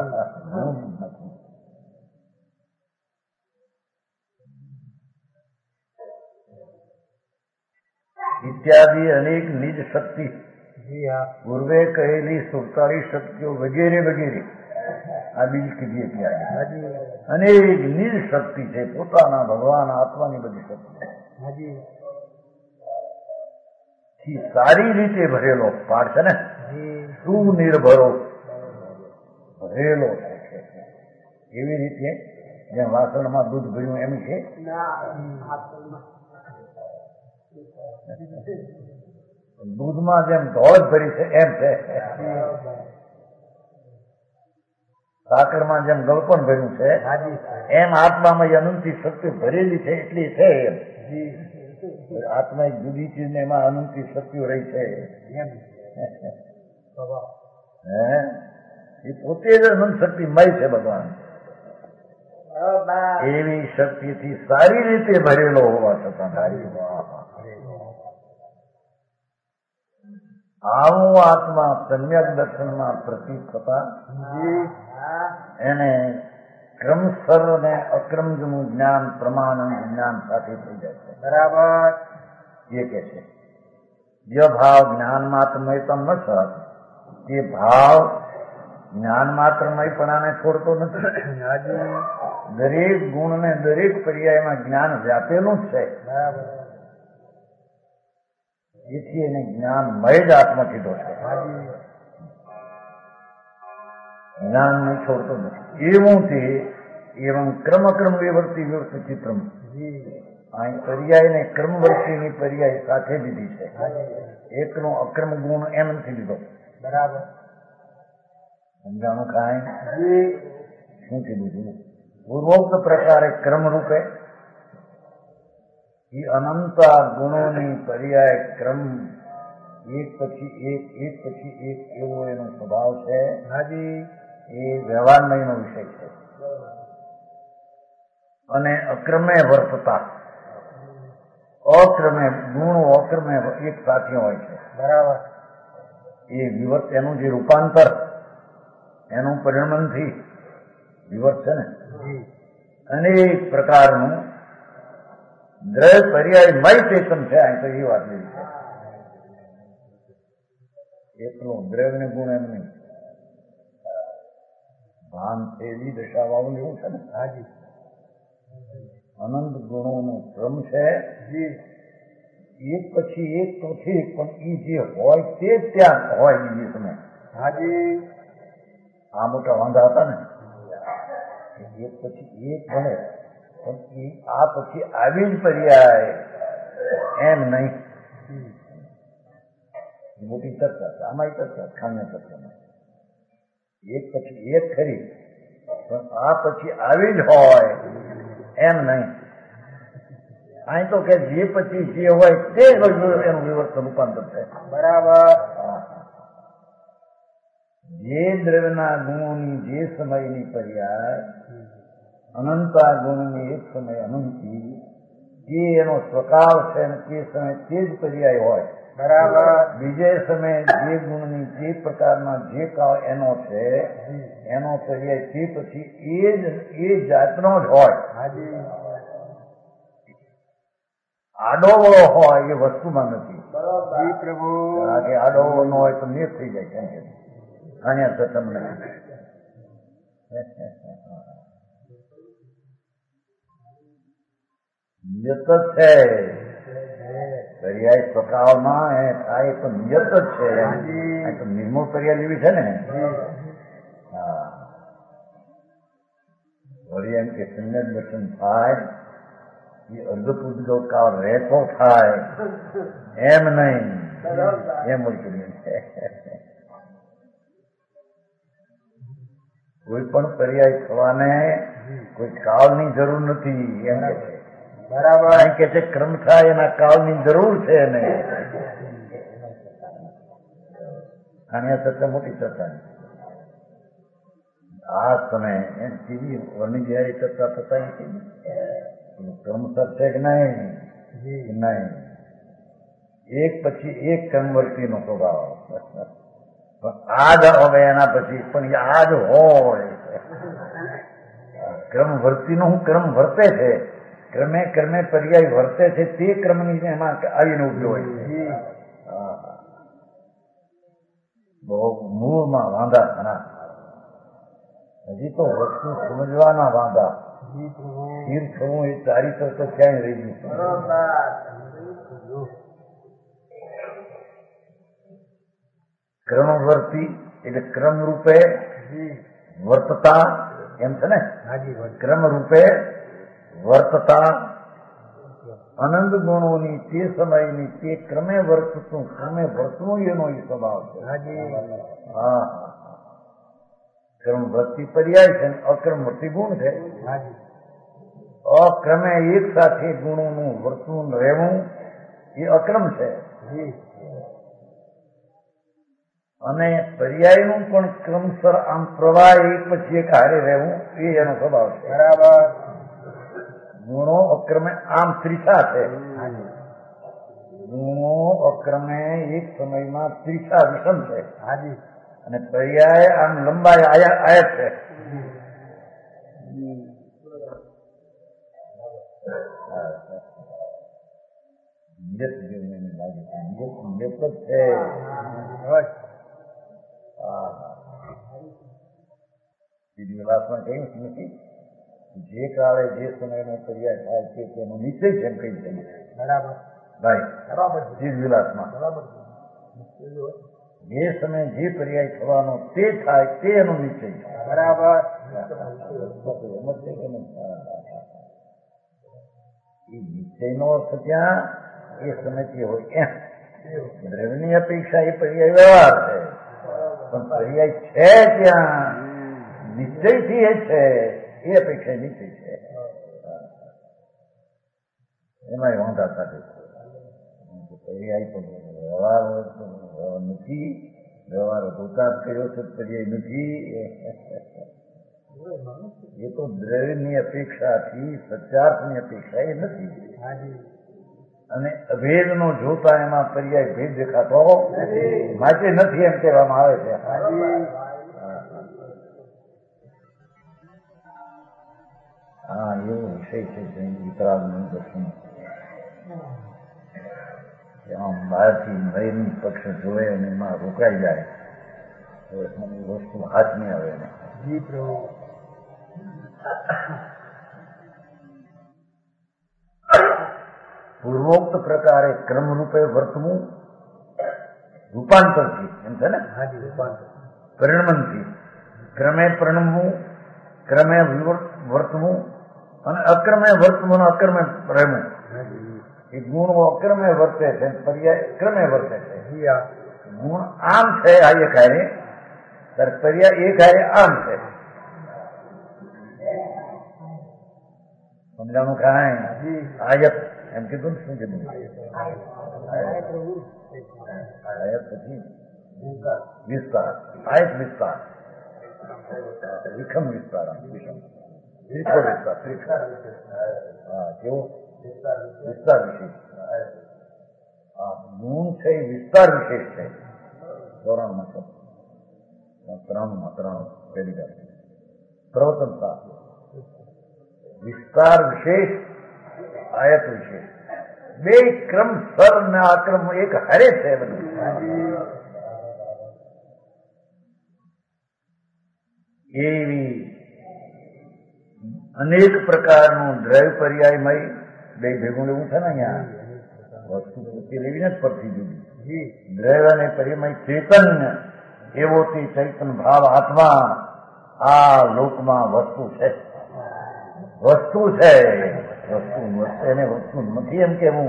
ઇત્યાદિ અનેક નિજ શક્તિ પૂર્વે કહેલી સુડતાલીસ શક્તિઓ વગેરે વગેરે આ બીજી કીધી હતી. અનેક નિજ શક્તિ છે પોતાના ભગવાન આત્માની બધી શક્તિ સારી રીતે ભરેલો પાઠ છે ને. સુનિર્ભરો ભરેલો છે એવી રીતે જેમ વાસણમાં દૂધ ભર્યું એમ છે. દૂધમાં જેમ ધોળ ભરી છે એમ છે. સાકરમાં જેમ ગળપણ ભર્યું છે એમ આત્મામાં અનંતી શક્તિ ભરેલી છે એટલી છે. એમ આત્મા એક જુદી ચીજ ને એમાં અનંતી શક્તિઓ રહી છે. એ પોતે જ અનંત શક્તિમય છે ભગવાન. એવી શક્તિથી સારી રીતે ભરેલો હોવા છતાં આવો આત્મા સમ્યક દર્શનમાં પ્રતીત થતા એને ક્રમસર ને અક્રમનું જ્ઞાન પ્રમાણનું જ્ઞાન સાથે થઈ જાય છે. બરાબર. એ કે છે ય ભાવ જ્ઞાન માત્મયતમ ન સહત તે ભાવ જ્ઞાન માત્રમય પણ આને છોડતો નથી. હાજી દરેક ગુણ ને દરેક પર્યાયમાં જ્ઞાન વ્યાપેલું જ છે. બરાબર. એથી એને જ્ઞાનમય જ આત્મા કીધો છે. હાજી જ્ઞાન ને છોડતો નથી. એવું તે એવં ક્રમ ક્રમ વિવર્તી વિવર્ત ચિત્રમ. જી અહીં પર્યાય ને ક્રમવર્તીની પર્યાય સાથે લીધી છે. હાજી એકનો અક્રમ ગુણ એમ નથી લીધો. બરાબર. સમજાણું કાંઈ? જી શું કીધું છે? પૂર્વોક્ત પ્રકારે ક્રમ રૂપે એ અનંત ગુણોની પર્યાય ક્રમ એક પછી એક એક પછી એક એવો એનો સ્વભાવ છે. હાજી એ વ્યવહારમયનો વિષય છે. અને અક્રમે વર્તતા અક્રમે ગુણો અક્રમે એક સાથે હોય છે. બરાબર. એ વિવર્ત એનું જે રૂપાંતર એનું પરિણમનથી વિવર્ત છે ને જી અનેક પ્રકારનું દ્રવ્ય પર્યાયમય ચેતન છે. અહીં તો એ વાત લીધી છે. એટલું દ્રવ્ય ને ગુણ એમ નહીં. ભાન એવી દશા વાળું એવું છે ને. હાજી અનંત ગુણોનો ક્રમ છે. જી એક પછી એક તો ઠીક, પણ એ જે હોય તે જ ત્યાં હોય બીજી તમે. હાજી આ મોટા વાંધા હતા ને, એક પછી એક બને પણ એ આ પછી આવી જ પર્યાય એમ નહીં. મોટી ચર્ચા છે. આમાં ચર્ચા ખાન્ય ચર્ચા એક પછી એક ખરી, પણ આ પછી આવી જ હોય એમ નહીં. અહીં તો કે જે પછી જે હોય તે એનું વિવર્તન રૂપાંતર છે. બરાબર. જે દ્રવ્યના ગુણોની જે સમયની પર્યાય અનંતા ગુણની એક સમય અનંતી જે એનો સ્વકાવ છે અને તે સમય તે જ પર્યાય હોય. બરાબર. બીજે સમયે જે ગુણની જે પ્રકારના જે કાળ એનો છે એનો પર્યાય તે પછી એ જ એ જાતનો જ હોય. હાજી આડોવળો હોય એ વસ્તુમાં નથી. જી પ્રભુ. કારણ કે આડોવળો ન હોય તો નિયત થઈ જાય. કેમ કે અહીંયા તો તમને નિયત જ છે. પર્યાય સ્વકાવમાં એ થાય તો નિયત જ છે. તો નિર્મૂળ પર્યાય લેવી છે ને. હા વળી એમ કે શૂન્ય દર્શન થાય એ અર્ધપૂર્જો કાળ રહેતો થાય એમ નહીં. એમ મળતું છે. કોઈ પણ પર્યાય થવાને કોઈ કાળની જરૂર નથી એમ કે છે. બરાબર. અહીં કે છે ક્રમ થાય એના કાળની જરૂર છે ને. આની આ ચર્ચા મોટી ચર્ચા આ સમય એમ સીધી વર્ણી જ્યારે ચર્ચા થતા નથી. ક્રમસર છે કે નહીં? નહીં. એક પછી એક ક્રમવર્તીનો સ્વભાવ. પણ આજ હવે એના પછી પણ આજ હોય ક્રમ વર્તીનો હું ક્રમ વર્તે છે. ક્રમે ક્રમે પર્યાય વર્તે છે તે ક્રમની એમાં આવીને ઉભ્યો હોય છે. બહુ મૂળમાં વાંધા ઘણા. હજી તો વસ્તુ સમજવાના વાંધા. સ્થિર થવું એ ચારિત્ર તો ક્યાંય રહી ગયું છે. ક્રમવર્તી એટલે ક્રમ રૂપે વર્તતા એમ છે ને. ક્રમ રૂપે વર્તતા અનંત ગુણોની તે સમયની તે ક્રમે વર્તતું ક્રમે વર્તવું એનો એ સ્વભાવ છે. હા ક્રમ વર્તી પર્યાય છે, અક્રમ વર્તી ગુણ છે. અક્રમે એક સાથે ગુણોનું વર્તવું રહેવું એ અક્રમ છે. અને પર્યાયનું પણ ક્રમસર આમ પ્રવાહ એક પછી એક હારે રહેવું એ એનો સ્વભાવ છે. બરાબર. ગુણો અક્રમે આમ ત્રિછા છે. ગુણો અક્રમે એક સમયમાં ત્રિછા વિષમ છે. અને પર્યાય આમ લંબાઈ આયત છે. નિયત લાગે છે. નિયત નિયત જ છે. વિલાસમાં કહ્યું નથી જે કાળે જે સમયનો પર્યાય થાય છે તેનો નિશ્ચય છે એમ કહી છે બરાબર ભાઈ બરાબર જીવ વિલાસમાં બરાબર જે સમય જે પર્યાય થવાનો તે થાય તે એનો નિશ્ચય છે બરાબર એ નિશ્ચયનો અર્થ ત્યાં એ સમયથી હોય એમ દ્રવ્યની અપેક્ષા એ પર્યાય વ્યવહાર છે પણ પર્યાય છે ત્યાં નિશ્ચયથી એ છે એ અપેક્ષા નિશ્ચય છે એમાં વાંધા સાથે પર્યાય તો વ્યવહાર નથી વ્યવહાર હોતા કર્યો છે પર્યાય નથી એ તો દ્રવ્યની અપેક્ષાથી સત્યાર્થની અપેક્ષા એ નથી અને અભેદનો જોતા એમાં પર્યાય ભેદ દેખાતો માટે નથી એમ કહેવામાં આવે છે હા એવો વિષય છે વિતરાગનું દર્શન એમાં બહારથી નયન પક્ષ જોવે અને એમાં રોકાઈ જાય તો એની વસ્તુ હાથ નહીં આવે એને જી પ્રભુ પૂર્વોક્ત પ્રકારે ક્રમરૂપે વર્તવું રૂપાંતરથી એમ છે ને હાજી રૂપાંતર પરિણમનથી ક્રમે પરિણમવું ક્રમે વર્તવું અને અક્રમે વર્તવું અક્રમે રહેવું એ ગુણ અક્રમે વર્તે છે પર્યાય ક્રમે વર્તે છે ગુણ આમ છે આ એ કાર્ય ત્યારે પર્યાય એ કાર્ય આમ છે સમજાણું કાંઈ આયત એમ કીધું ને શું કીધું આયત પછી વિસ્તાર આયત વિસ્તાર વિખમ વિસ્તાર વિષમ ત્રિખો વિસ્તાર ત્રિખો હા કેવો વિસ્તાર વિશેષ હા ગુણ છે એ વિસ્તાર વિશેષ છે ધોરણમાં છે ત્રણમાં ત્રણ પેલી વાત પ્રવર્તનતા વિસ્તાર વિશેષ આયત વિશેષ બે ક્રમ સર ને આ ક્રમ એક હારે છે બધું એવી અનેક પ્રકારનું દ્રવ્ય પર્યાયમય બે ભેગું લેવું છે ને અહીંયા વસ્તુ પોતે લેવી ને જ પડતી જુદી દ્રવ્ય અને પર્યાયમય ચૈતન્ય એવો તે ચૈતન ભાવ આત્મા આ લોકમાં વસ્તુ છે વસ્તુ છે વસ્તુ એને વસ્તુ નથી એમ કેવું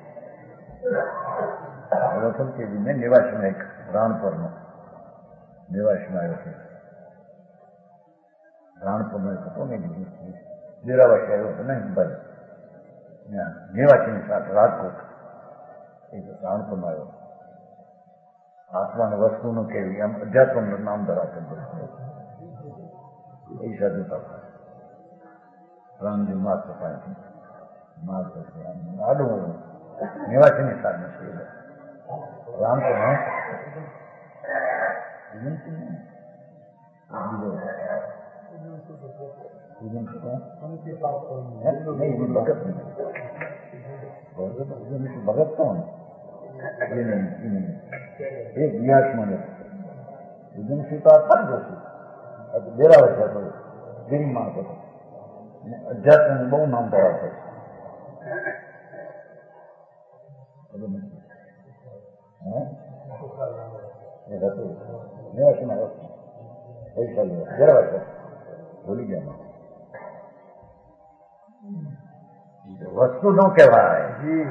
વસંત કેવી ને નિવાસમાં એક રાણપુરનો નિવાસમાં આવ્યો છે રાણપુરનો એક હતો ને દેરાવાસી આવ્યો હતો ને ભાઈ નિવાસીની સાથે રાજકોટ એ રાણપુરમાં આવ્યો આત્માને વસ્તુનું કેવી આમ અધ્યાત્મનું નામ ધરાવતો એ સાધુ થતા રામજી માત્ર પાણી માત્ર આડું નિવાસીની સાધન છે રામપુર ભગત કોણ એક વ્યાસમાં વિજનસિંહ તો આ જ વસ્તુ દેરાવે છે ગિરિમાં હતો અધ્યાત્મનું બહુ નામ ધરાવતો નિવાસીમાં પૈસા લેવા દેરાવે છે ભૂલી ગયા વસ્તુ નો કહેવાય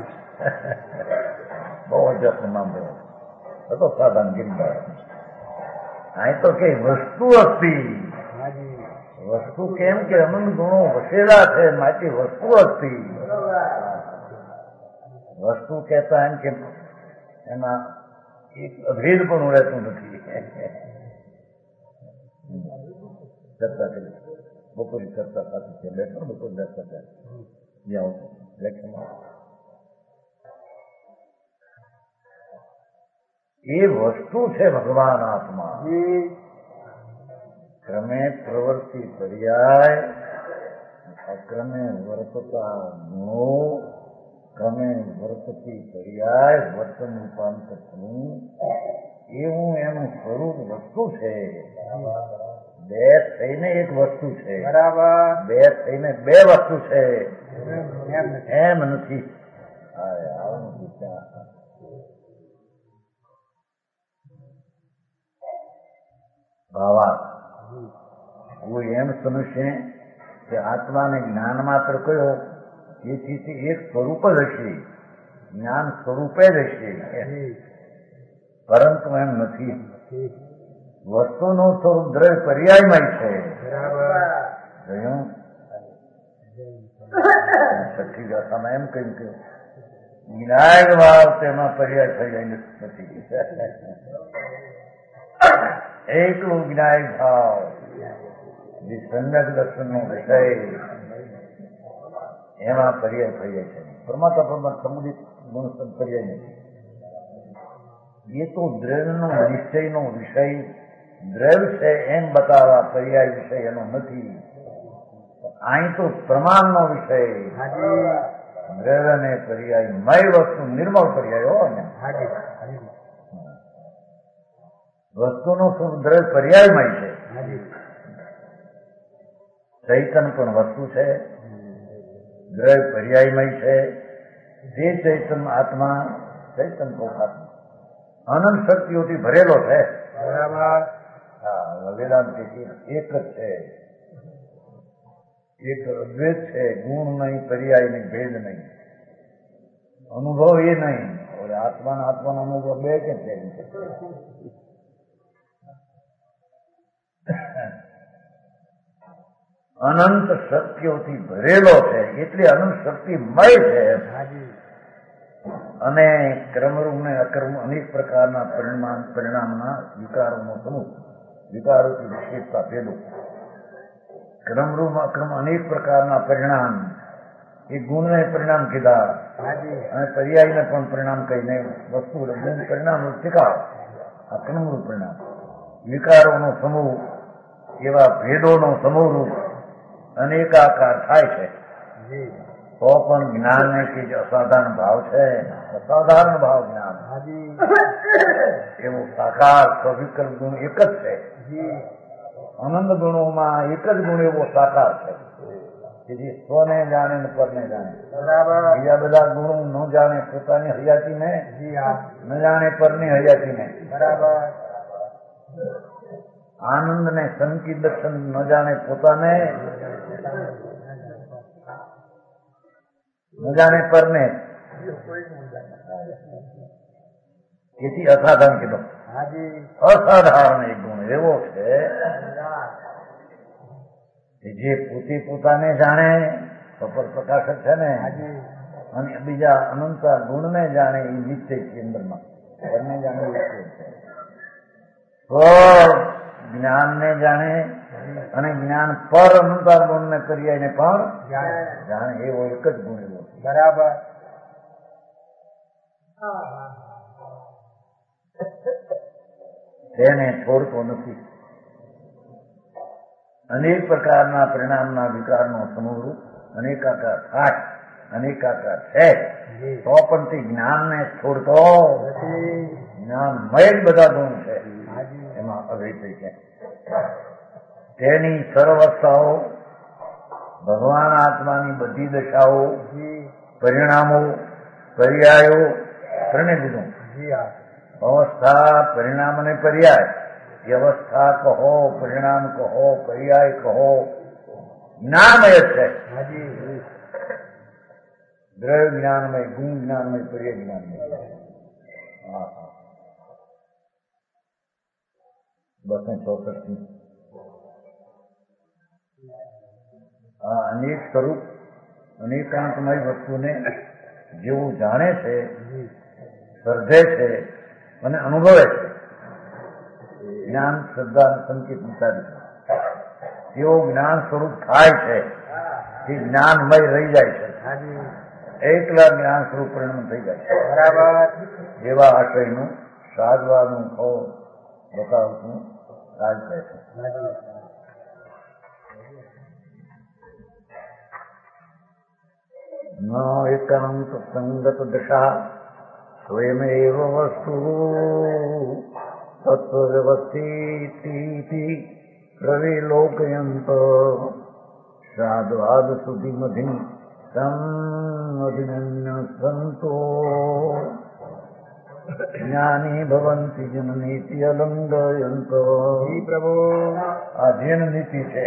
બહુ અધ્યાત્મ નામ ધરાવે હતો સાધારણ ગિરિમાં અહીં તો કઈ વસ્તુ હતી વસ્તુ કેમ કે અનંત ગુણો વસેલા છે માટે વસ્તુ હતી વસ્તુ કહેતા એમ કે એમાં એક અભેદ પણ રહેતું નથી ચર્ચા કરી બપોરે ચર્ચા સાથે છે બેઠો બપોરે ચર્ચા કરે જ્યાં લેક્ચરમાં એ વસ્તુ છે ભગવાન આત્મા ક્રમે પ્રવૃત્તિ પર્યાય અક્રમે વર્તતા ગુણો ક્રમે વર્તતી પર્યાય વર્તન રૂપાંતરનું એવું એનું સ્વરૂપ વસ્તુ છે. બે થઈને એક વસ્તુ છે, બરાબર. બે થઈને બે વસ્તુ છે એમ નથી. ભાવા હું એમ સમજશે કે આત્માને જ્ઞાન માત્ર કયો, એથી એક સ્વરૂપ જ હશે, જ્ઞાન સ્વરૂપે જ હશે, પરંતુ એમ નથી. વસ્તુનું સ્વરૂપ દ્રવ્ય પર્યાયમય છે. છઠ્ઠી ગાથામાં એમ કહ્યું કે વિનાયક ભાવ તેમાં પર્યાય થઈ જાય નથી. એકલું વિનાયક ભાવ જે સમ્યક દર્શનનો વિષય એમાં પર્યાય થઈ જાય છે. પરમાત્મા પરમાત્મા સમુદિત ગુણ પર્યાય નથી. એ તો દ્રવ્યનો નિશ્ચયનો વિષય દ્રવ્ય છે એમ બતાવવા પર્યાય વિષય એનો નથી. અહીં તો પ્રમાણનો વિષય દ્રવ્ય ને પર્યાય મય વસ્તુ નિર્મળ પર્યાય હોય ને. વસ્તુનો દ્રવ્ય પર્યાયમય છે. ચૈતન પણ વસ્તુ છે, દ્રવ્ય પર્યાયમય છે. જે ચૈતન આત્મા ચૈતન આત્મા અનંત શક્તિઓથી ભરેલો છે. હા, વેદાંત એક જ છે, એક અદ્વૈત છે. ગુણ નહીં, પર્યાય નહીં, ભેદ નહીં, અનુભવ એ નહીં. આત્માના આત્માનો અનુભવ બે કે છે. અનંત શક્તિઓથી ભરેલો છે એટલે અનંત શક્તિમય છે. અને ક્રમરૂપ ને અક્રમ અનેક પ્રકારના પરિણામ પરિણામના વિકારોનો સમૂહ, વિકારોથી વિશેષતા ભેદો. ક્રમરૂપ અક્રમ અનેક પ્રકારના પરિણામ, એ ગુણને પરિણામ કીધા અને પર્યાયને પણ પરિણામ કહીને વસ્તુ પરિણામ શીખાવ. આ ક્રમરૂપ પરિણામ વિકારોનો સમૂહ, એવા ભેદોનો સમૂહરૂપ અનેકાકાર થાય છે. તો પણ જ્ઞાન ને કે અસાધારણ ભાવ છે, અસાધારણ ભાવ જ્ઞાન એવો સાકાર સ્વવિકલ્પ ગુણ એક જ છે. અનંત ગુણોમાં એક જ ગુણ એવો સાકાર છે કે જે સ્વને જાણે ને પરને જાણે. બીજા બધા ગુણો ન જાણે પોતાની હયાતી ને, ન જાણે પરની હયાતી ને. આનંદ ને સંકિત દર્શન ન જાણે પોતાને, ન જાણે પરને. તેથી અસાધારણ કીધો. અસાધારણ એક ગુણ એવો છે કે જે પોતે પોતાને જાણે, સફળ પ્રકાશક છે ને, અને બીજા અનંત ગુણને જાણે એ નિશ્ચય છે અંદરમાં. પરને જાણે નિશ્ચય છે. સ્વ જ્ઞાનને જાણે અને જ્ઞાન પર અનંત ગુણને પર્યાયને પણ જાણે એવો એક જ ગુણ એવો. બરાબર. તેને છોડતો નથી. અનેક પ્રકારના પરિણામના વિકારનો સમૂહ અનેકાકાર થાય, અનેકાકાર છે. તો પણ તે જ્ઞાનને છોડતો જ્ઞાનમય જ બધા ગુણ છે. એમાં અદ્વૈત છે. તેની સર્વસ્થાઓ, ભગવાન આત્માની બધી દશાઓ, પરિણામો, પર્યાયો ત્રણે ગુણો, અવસ્થા, પરિણામ અને પર્યાય. એ અવસ્થા કહો, પરિણામ કહો, પર્યાય કહો, જ્ઞાનમય છે. દ્રવ્ય જ્ઞાનમય, ગુણ જ્ઞાનમય, પર્યાય જ્ઞાનમય. હા હા બસો ચોસઠ ની આ અનેક સ્વરૂપ અનેકાંતમય વસ્તુને જેવું જાણે છે, સર્જે છે અને અનુભવે છે, જ્ઞાન શ્રદ્ધા સંકેત વિચારી છે, તેવો જ્ઞાન સ્વરૂપ થાય છે. તે જ્ઞાનમય રહી જાય છે. એકલા જ્ઞાન સ્વરૂપ પરિણામ થઈ જાય છે. બરાબર. એવા આશયનું સાધવાનું ખો બતાવતું રાજ કહે છે. ન એકાંત સંગત દશા સ્વયમેવ વસ્તુ તત્વવ્યવસ્થિતિ પ્રવિલોકયંત સાદ્વાદ સુધીમધિ સંધિનન્ય સંતો જ્ઞાની ભવંતિ જનનીતિ અલંગયંત. પ્રભુ આ જૈન નીતિ છે.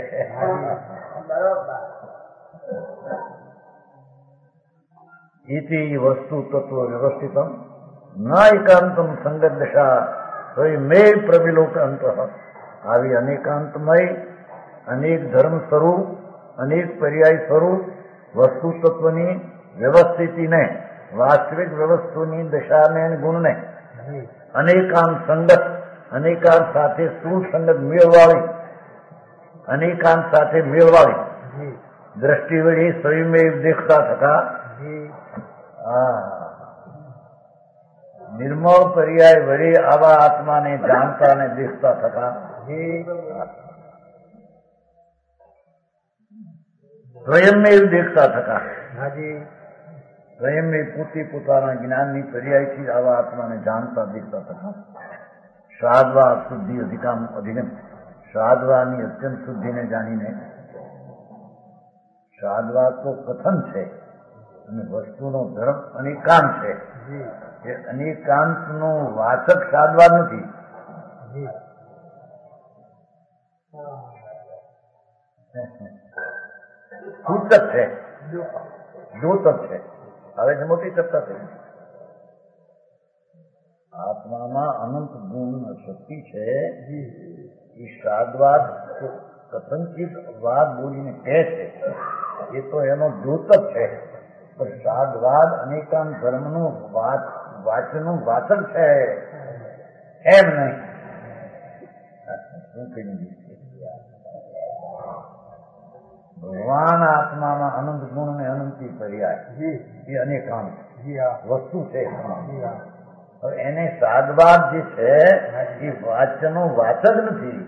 ઇતિ વસ્તુ તત્વ વ્યવસ્થિતમ ન એકાંતમ સંગદશા સ્વયમે પ્રવિલોક અંત. આવી અનેકાંતમય અનેક ધર્મ સ્વરૂપ અનેક પર્યાય સ્વરૂપ વસ્તુ તત્વની વ્યવસ્થિતિને વાસ્તવિક વ્યવસ્થુની દશાને અને ગુણને અનેકાંત સંગત અનેકાંત સાથે સુસંગત મેળવાળી અનેકાંત સાથે મેળવાળી દ્રષ્ટિ વળી સ્વયંમેવ દેખતા થતા નિર્મળ પર્યાય વળી આવા આત્માને જાણતા અને દેખતા થતા સ્વયંમેવ દેખતા થતા સ્વયંમેવ પોતે પોતાના જ્ઞાનની પર્યાયથી આવા આત્માને જાણતા દેખતા થતા સાધવા શુદ્ધિ અધિકામ અધિગમ સાધવાની અત્યંત શુદ્ધિને જાણીને સાધવા તો કથન છે અને વસ્તુનો ધર્મ અનેકાંત છે. એ અનેકાંતનો વાચક સાધવા નથી. સૂચક છે, દ્યોતક છે. હવે જે મોટી ચર્ચા થઈ આત્મામાં અનંત ગુણ શક્તિ છે. એ સાદવાદ કથનચિત વાત બોલીને કહે છે એ તો એનો દ્યોતક છે. પણ સાદવાદ અનેકાંત ધર્મનું વાચનું વાચક છે એમ નહીં. શું કહી ભગવાન આત્મામાં અનંત ગુણ ને અનંતી પર્યાય એ અનેકાંત વસ્તુ છે. હવે એને સાદવાદ જે છે એ વાચનો વાચક નથી.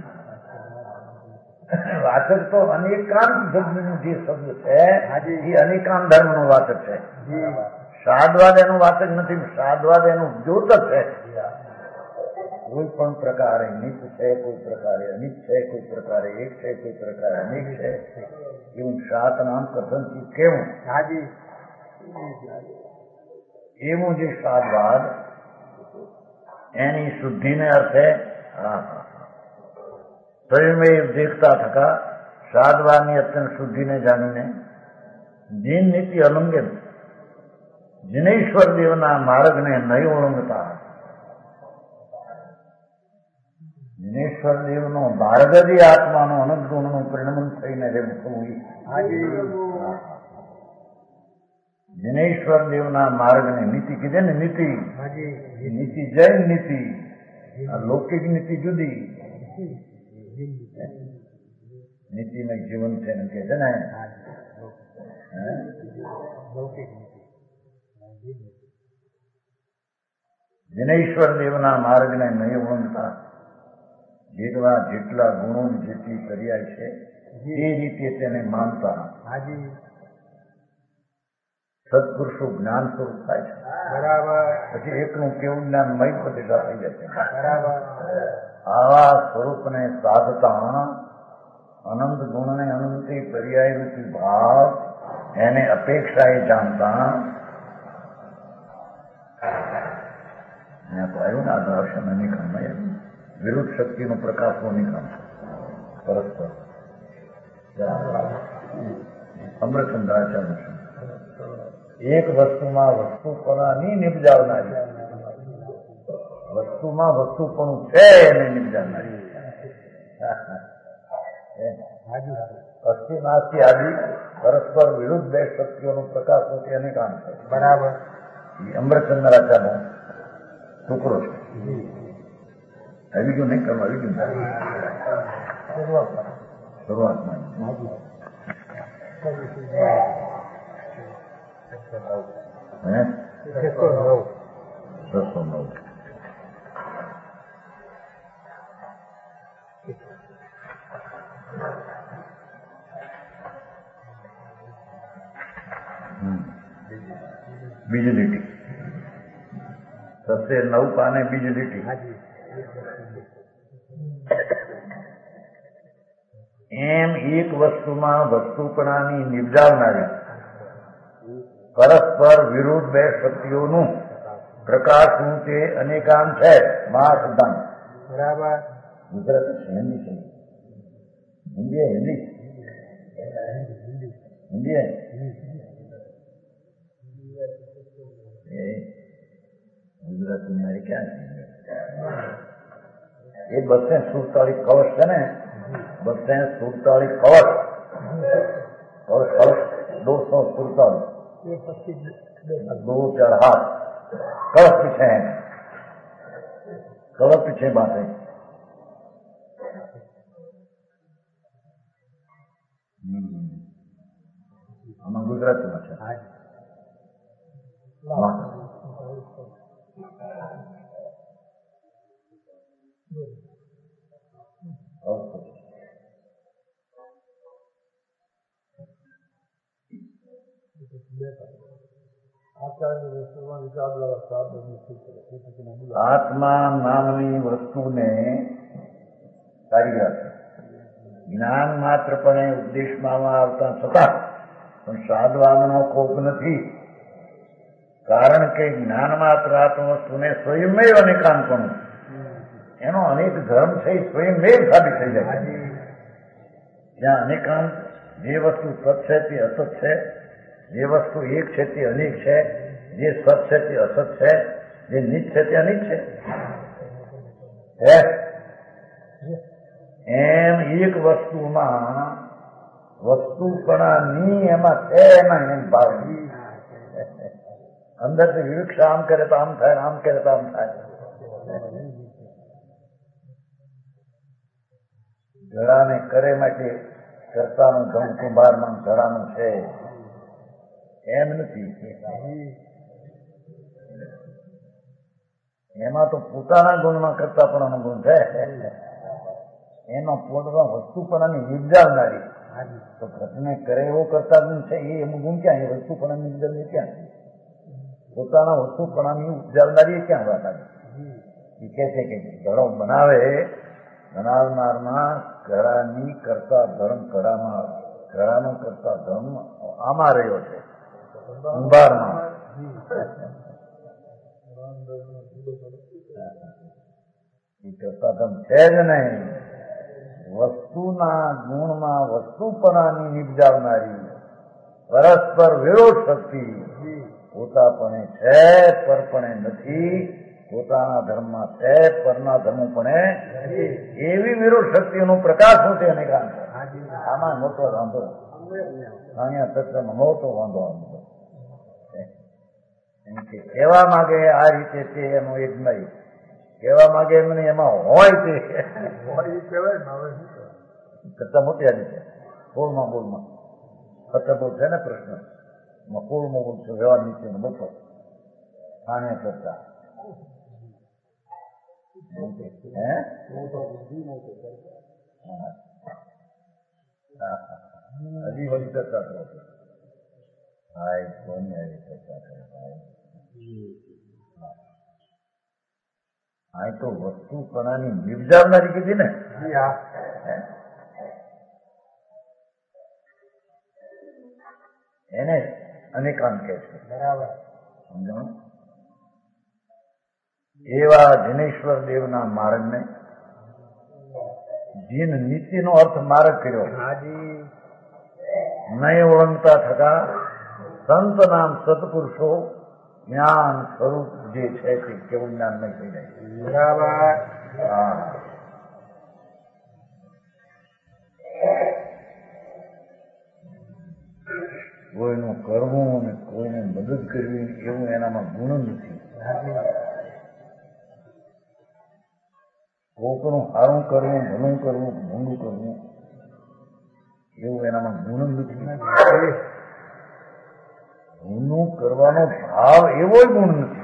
વાચક તો અનેકાંત શબ્દનું જે શબ્દ છે એ અનેકાંત ધર્મનો વાચક છે. સાદવાદ એનું વાચક નથી. સાદવાદ એનું દ્યોતક છે. કોઈ પણ પ્રકારે નિત છે, કોઈ પ્રકારે અનિત છે, કોઈ પ્રકારે એક છે, કોઈ પ્રકારે અનેક છે. એવું સાત નામ કથનથી કેવું એવું જે સાદવાદ એની શુદ્ધિને અર્થે સ્વયંમેવ દેખતા થકા સાદવાદની અત્યંત શુદ્ધિને જાણીને જીન નીતિ અલંઘન જિનેશ્વર દેવના માર્ગને નહીં ઓળંગતા જિનેશ્વર દેવનો માર્ગ જ આત્માનો અનંત ગુણનું પરિણમન થઈને રહેવું. જિનેશ્વર દેવના માર્ગને નીતિ કીધે ને નીતિ નીતિ જૈન નીતિ લૌકિક નીતિ જુદી. નીતિને જીવન છે ને કે છે ને જિનેશ્વર દેવના માર્ગને નહીં ઓળંગતા જેટલા જેટલા ગુણો જેટલી પર્યાય છે એ રીતે તેને માનતા સત્પુરુષો જ્ઞાન સ્વરૂપ થાય છે. પછી એકનું કેવું જ્ઞાન મય પ્રતિષ્ઠા થઈ જાય છે. આવા સ્વરૂપને સાધતા અનંત ગુણને અનંતી પર્યાય રૂપી ભાવ એને અપેક્ષાએ જાણતા તો આવ્યું ને આ દર્શન નિકમ વિરુદ્ધ શક્તિનો પ્રકાશનો નિકમ પરસ્પર અમૃતચંદ્રાચાર્ય એક વસ્તુમાં વસ્તુપણાની નિપજાવનારી વસ્તુમાં વસ્તુપણું છે એને નિપજાવનારી અસ્થિ નાસ્તિ આદિ પરસ્પર વિરુદ્ધ બે શક્તિઓનો પ્રકાશ હોતી અને કામ છે. બરાબર. એ અમૃતચંદ્રાચાર્યનો ટુકડો છે. આવી ગયું નહીં કરવા આવી ગયું શરૂઆતમાં છસો નવ બીજી લીટી થશે નવ પાને બીજી લીટી એમ એક વસ્તુમાં વસ્તુપણાની નિર્જાવનારી પરસ્પર વિરુદ્ધ બે શક્તિઓનું પ્રકાશનું તે અનેકાંત છે મહા સિદ્ધાંત. બરાબર. ગુજરાતી છે, હિન્દી છે, હિન્દી હિન્દી હિન્દી એ ગુજરાતી મારી ક્યાં છે? એ બસે સુડતાલીસ કવચ છે ને, બસે સુડતાલીસ કવચ કવચ કવચ દોસો સુડતાલીસ दो चार हाथ कवच पीछे हैं, कवच पीछे बातें. આમાં ગુજરાતીમાં છે. આત્મા નામની વસ્તુને તારી રાખે. જ્ઞાન માત્રપણે ઉપદેશમાં આવતા છતાં પણ સાધવાનો કોપ નથી. કારણ કે જ્ઞાન માત્ર આત્મ વસ્તુને સ્વયંમેવ અનેકાંતપણું, એનો અનેક ધર્મ છે એ સ્વયંમેવ સાબિત થઈ જાય. જ્યાં અનેકાંત, જે વસ્તુ સત છે તે અસત છે, જે વસ્તુ એક છે તે અનેક છે, જે સત છે તે અસત છે, જે નીચ છે તે અનિચ છે. એમ એક વસ્તુમાં વસ્તુપણાની એમાં છે, એમાં એમ ભાવ અંદરથી વિવક્ષ આમ કરે તો આમ થાય, આમ કરે તો આમ થાય. ઘડાને કરે માટે કરતાનું ધન કુંભારમાં ઘડાનું છે એમ નથી. એમાં તો પોતાના ગુણમાં કરતાપણાનો ગુણ છે. એનો પોતાના વસ્તુપણાની નિર્જાવનારી તો ઘટને કરે એવો કરતા ગુણ છે. એ એમ ગુણ ક્યાં? એ વસ્તુપણાની નિર્જાવનારી ક્યાં? પોતાના વસ્તુપણાની ઉપજાવનારી ક્યાં વાત આવી? એ કહે છે કે ઘડો બનાવે, બનાવનારમાં ઘડાની કરતા ધર્મ ઘડામાં, ઘડાનો કરતા ધર્મ આમાં રહ્યો છે, કુંભારમાં. એ કરતા ધર્મ છે જ નહીં. વસ્તુના ગુણમાં વસ્તુપણાની નિપજાવનારી પરસ્પર વિરોધ શક્તિ પોતાપણે છે, પરપણે નથી. પોતાના ધર્મમાં છે, પરના ધર્મપણે એવી વિરોધ શક્તિનો પ્રકાશ હું છે અનેકાંત. આમાં મોટો વાંધો, અહીંયા તત્વમાં મોટો વાંધો વાંધો કહેવા માંગે આ રીતે તે એનો એક નહીં કહેવા માંગે એમને એમાં હોય તે કરતા મોટી આદિ છે. બોલમાં બોલમાં ખતરબોલ છે ને પ્રશ્ન કોળમાં બોલ છો વ્યવહાર નીચે મોટો આને કરતા હજી બધી ચર્ચા કરો છો ભાઈ, કોની આવી ચર્ચા કરે ભાઈ? આ તો વસ્તુપણાની નિર્જાવનારી કીધી ને. એને અનેકાંત કહે છે. બરાબર સમજાણું? એવા જિનેશ્વર દેવના માર્ગને જીન નીતિનો અર્થ માર્ગ કર્યો નહીં ઓળંગતા થતા સંત નામ સત્પુરુષો જ્ઞાન સ્વરૂપ જે છે તે કેવું જ્ઞાન નહીં થઈ જાય. બરાબર. હા, કોઈનું કરવું અને કોઈને મદદ કરવી એવું એનામાં ગુણ નથી. કોકનું સારું કરવું, ભલું કરવું, ભૂંડું કરવું એવું એનામાં ગુણ નથી. ભૂંડું કરવાનો ભાવ એવો ગુણ નથી.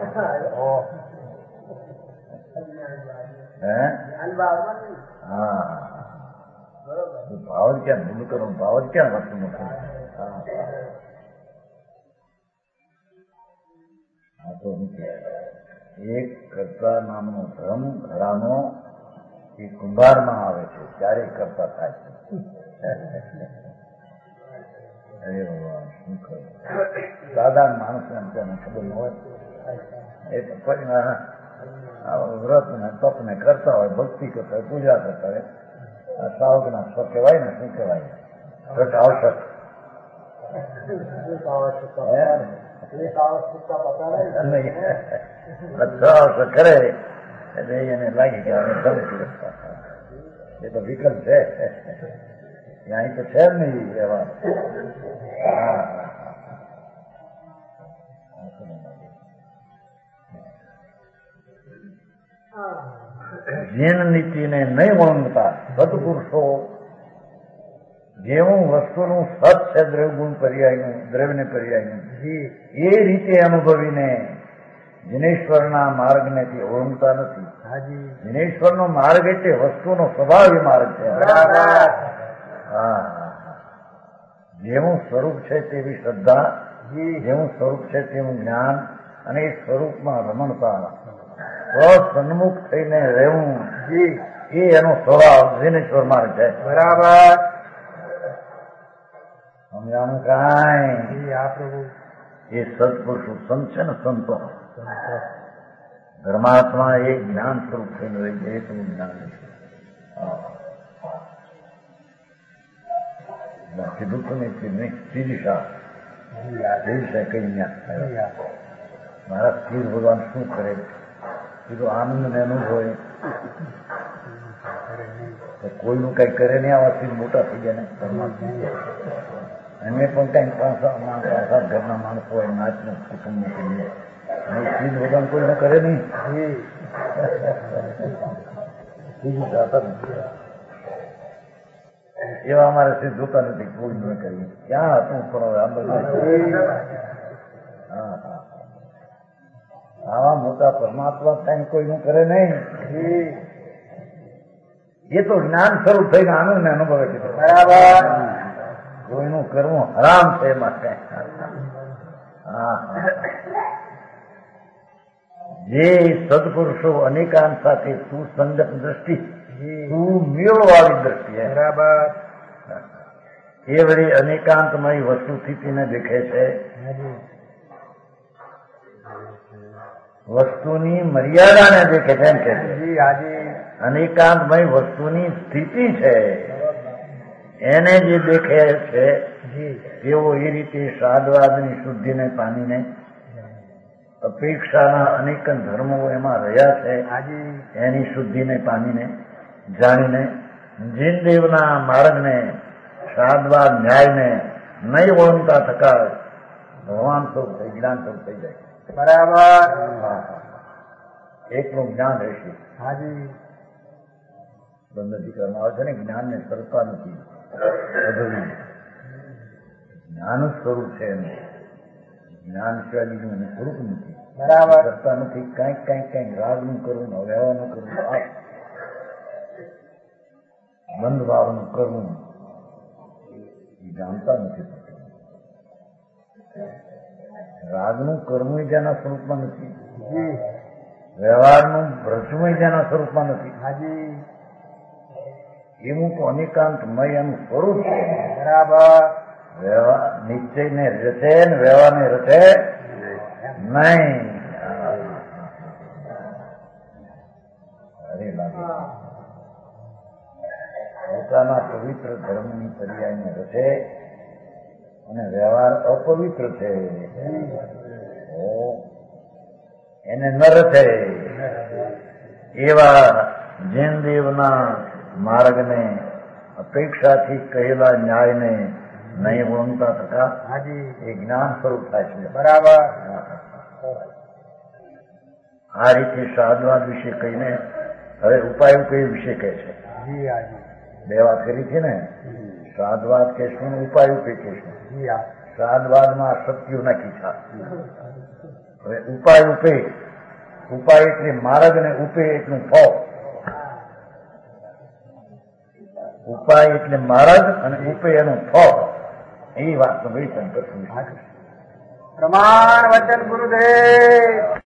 હે હા, ભાવ જ ક્યાં ભૂંડું કરવાનો ભાવ જ ક્યાં વસ્તુ નથી. હા તો નથી. એક કરતા નામનો ધર્મ ઘડાનો એ કુંભારમાં આવે છે ત્યારે કરતા થાય છે. અરે ભગવાન શું કરું, સાધારણ માણસને તેને ખબર ન હોય એ તો પરિવાર વ્રત ને તપ ને કરતા હોય, ભક્તિ કરતા હોય, પૂજા કરતા હોય, આ સાવકના સ્વ કહેવાય ને શું કહેવાય ઘટ આવશ્યક કરે એટલે એને લાગી કે એ તો વિકલ્પ છે, અહીં તો છે જ નહીં એવા. જીન નીતિને નહીં વળંગતા સત્પુરુષો જેવું વસ્તુનું સત છે દ્રવ્યગુણ પર્યાયનું, દ્રવ્યને પર્યાયનું, એ રીતે અનુભવીને જિનેશ્વરના માર્ગને તે ઓળંગતા નથી. જિનેશ્વરનો માર્ગ એટલે વસ્તુનો સ્વભાવ માર્ગ છે. હા, જેવું સ્વરૂપ છે તેવી શ્રદ્ધા, જેવું સ્વરૂપ છે તેવું જ્ઞાન, અને એ સ્વરૂપમાં રમણતા સન્મુખ થઈને રહેવું એ એનો સ્વભાવ જિનેશ્વર માર્ગ છે. બરાબર સમજાણું કાંઈ? એ સત્પુરુષો સંત છે ને, સંતો ધર્માત્મા એક જ્ઞાન સ્વરૂપ થઈને રહી છે, એટલું જ્ઞાન છે. કીધું તો નહીં સીધી શાહ સીધી શાહ કઈ જ્ઞાન મારા સ્થિર ભગવાન શું કરે? કીધું આનંદ ને અનુભવે કોઈનું કઈ કરે નહીં, આવાથી મોટા થઈ ગયા ને એમને પણ કઈ પાછા પાછા ઘરના માણસો હોય, નાચને કુટુંબ મૂકી અને સ્થિર ભગવાન કોઈનું કરે નહીં. સીધી શાહ એવા અમારે સિદ્ધ જોતા નથી, કોઈ ન કરી ક્યાં હતું પણ હવે આમ બધું. હા હા, આવા મોટા પરમાત્મા થાય કોઈનું કરે નહીં. એ તો જ્ઞાન સ્વરૂપ થઈને આનંદ ને અનુભવે છે. બરાબર, કોઈનું કરવું હરામ છે માટે. હા, જે સદપુરુષો અનેકાંત સાથે સુસંગત દ્રષ્ટિ, સુમેળવાળી દ્રષ્ટિ, બરાબર, એ વળી અનેકાંતમય વસ્તુ સ્થિતિને દેખે છે. વસ્તુની મર્યાદાને દેખે છે એમ કે અનેકાંતમય વસ્તુની સ્થિતિ છે એને જે દેખે છે તેઓ એ રીતે સાદવાદની શુદ્ધિને પામીને અપેક્ષાના અનેક ધર્મો એમાં રહ્યા છે એની શુદ્ધિને પામીને જાણીને જીનદેવના માર્ગને સાદવાદ ન્યાયને નહીં વળંગતા થતા ભગવાન સ્વરૂપ થઈ જ્ઞાન સ્વરૂપ થઈ જાય. બરાબર, એકનું જ્ઞાન રહેશે. હાજી, બંધ નથી કરવામાં આવે છે ને, જ્ઞાનને કરતા નથી, જ્ઞાન સ્વરૂપ છે એનું, જ્ઞાન સિવાય બીજું એનું સ્વરૂપ નથી. બરાબર, કરતા નથી. કંઈક કંઈક કંઈક રાગનું કરવું, વ્યવહારનું કરવું, બંધ ભાવનું કરવું એ જાણતા નથી. રાગનું કરવું જેના સ્વરૂપમાં નથી, વ્યવહારનું ભ્રષ્ટમય જેના સ્વરૂપમાં નથી. હાજી, એવું તો અનેકાંતમય એનું સ્વરૂપ છે. બરાબર, વ્યવહાર નિશ્ચયને રચે ને વ્યવહારને રચે નહીં. અરે લાગે પોતાના પવિત્ર ધર્મની પર્યાયને રચે અને વ્યવહાર અપવિત્ર છે એને ન રચે એવા જૈનદેવના માર્ગને અપેક્ષાથી કહેલા ન્યાયને નહીં વળંગતા થતા એ જ્ઞાન સ્વરૂપ થાય છે. બરાબર, આ રીતે સાધવાદ વિશે કહીને હવે ઉપાય કઈ વિશે કહે છે. બે વાત કરી છે ને, સાધવાદ કહેશું, ઉપાય કઈ કહેશું. સાધવાદમાં સત્યો નાખી છે. હવે ઉપાય ઉપે, ઉપાય એટલે માર્ગ ને ઉપે એટલું ફળ. ઉપાય એટલે માર્ગ અને ઉપે એનું ફળ. એ વાત તો ભાઈ સંકટ પ્રમાણ વચન ગુરુદેવ.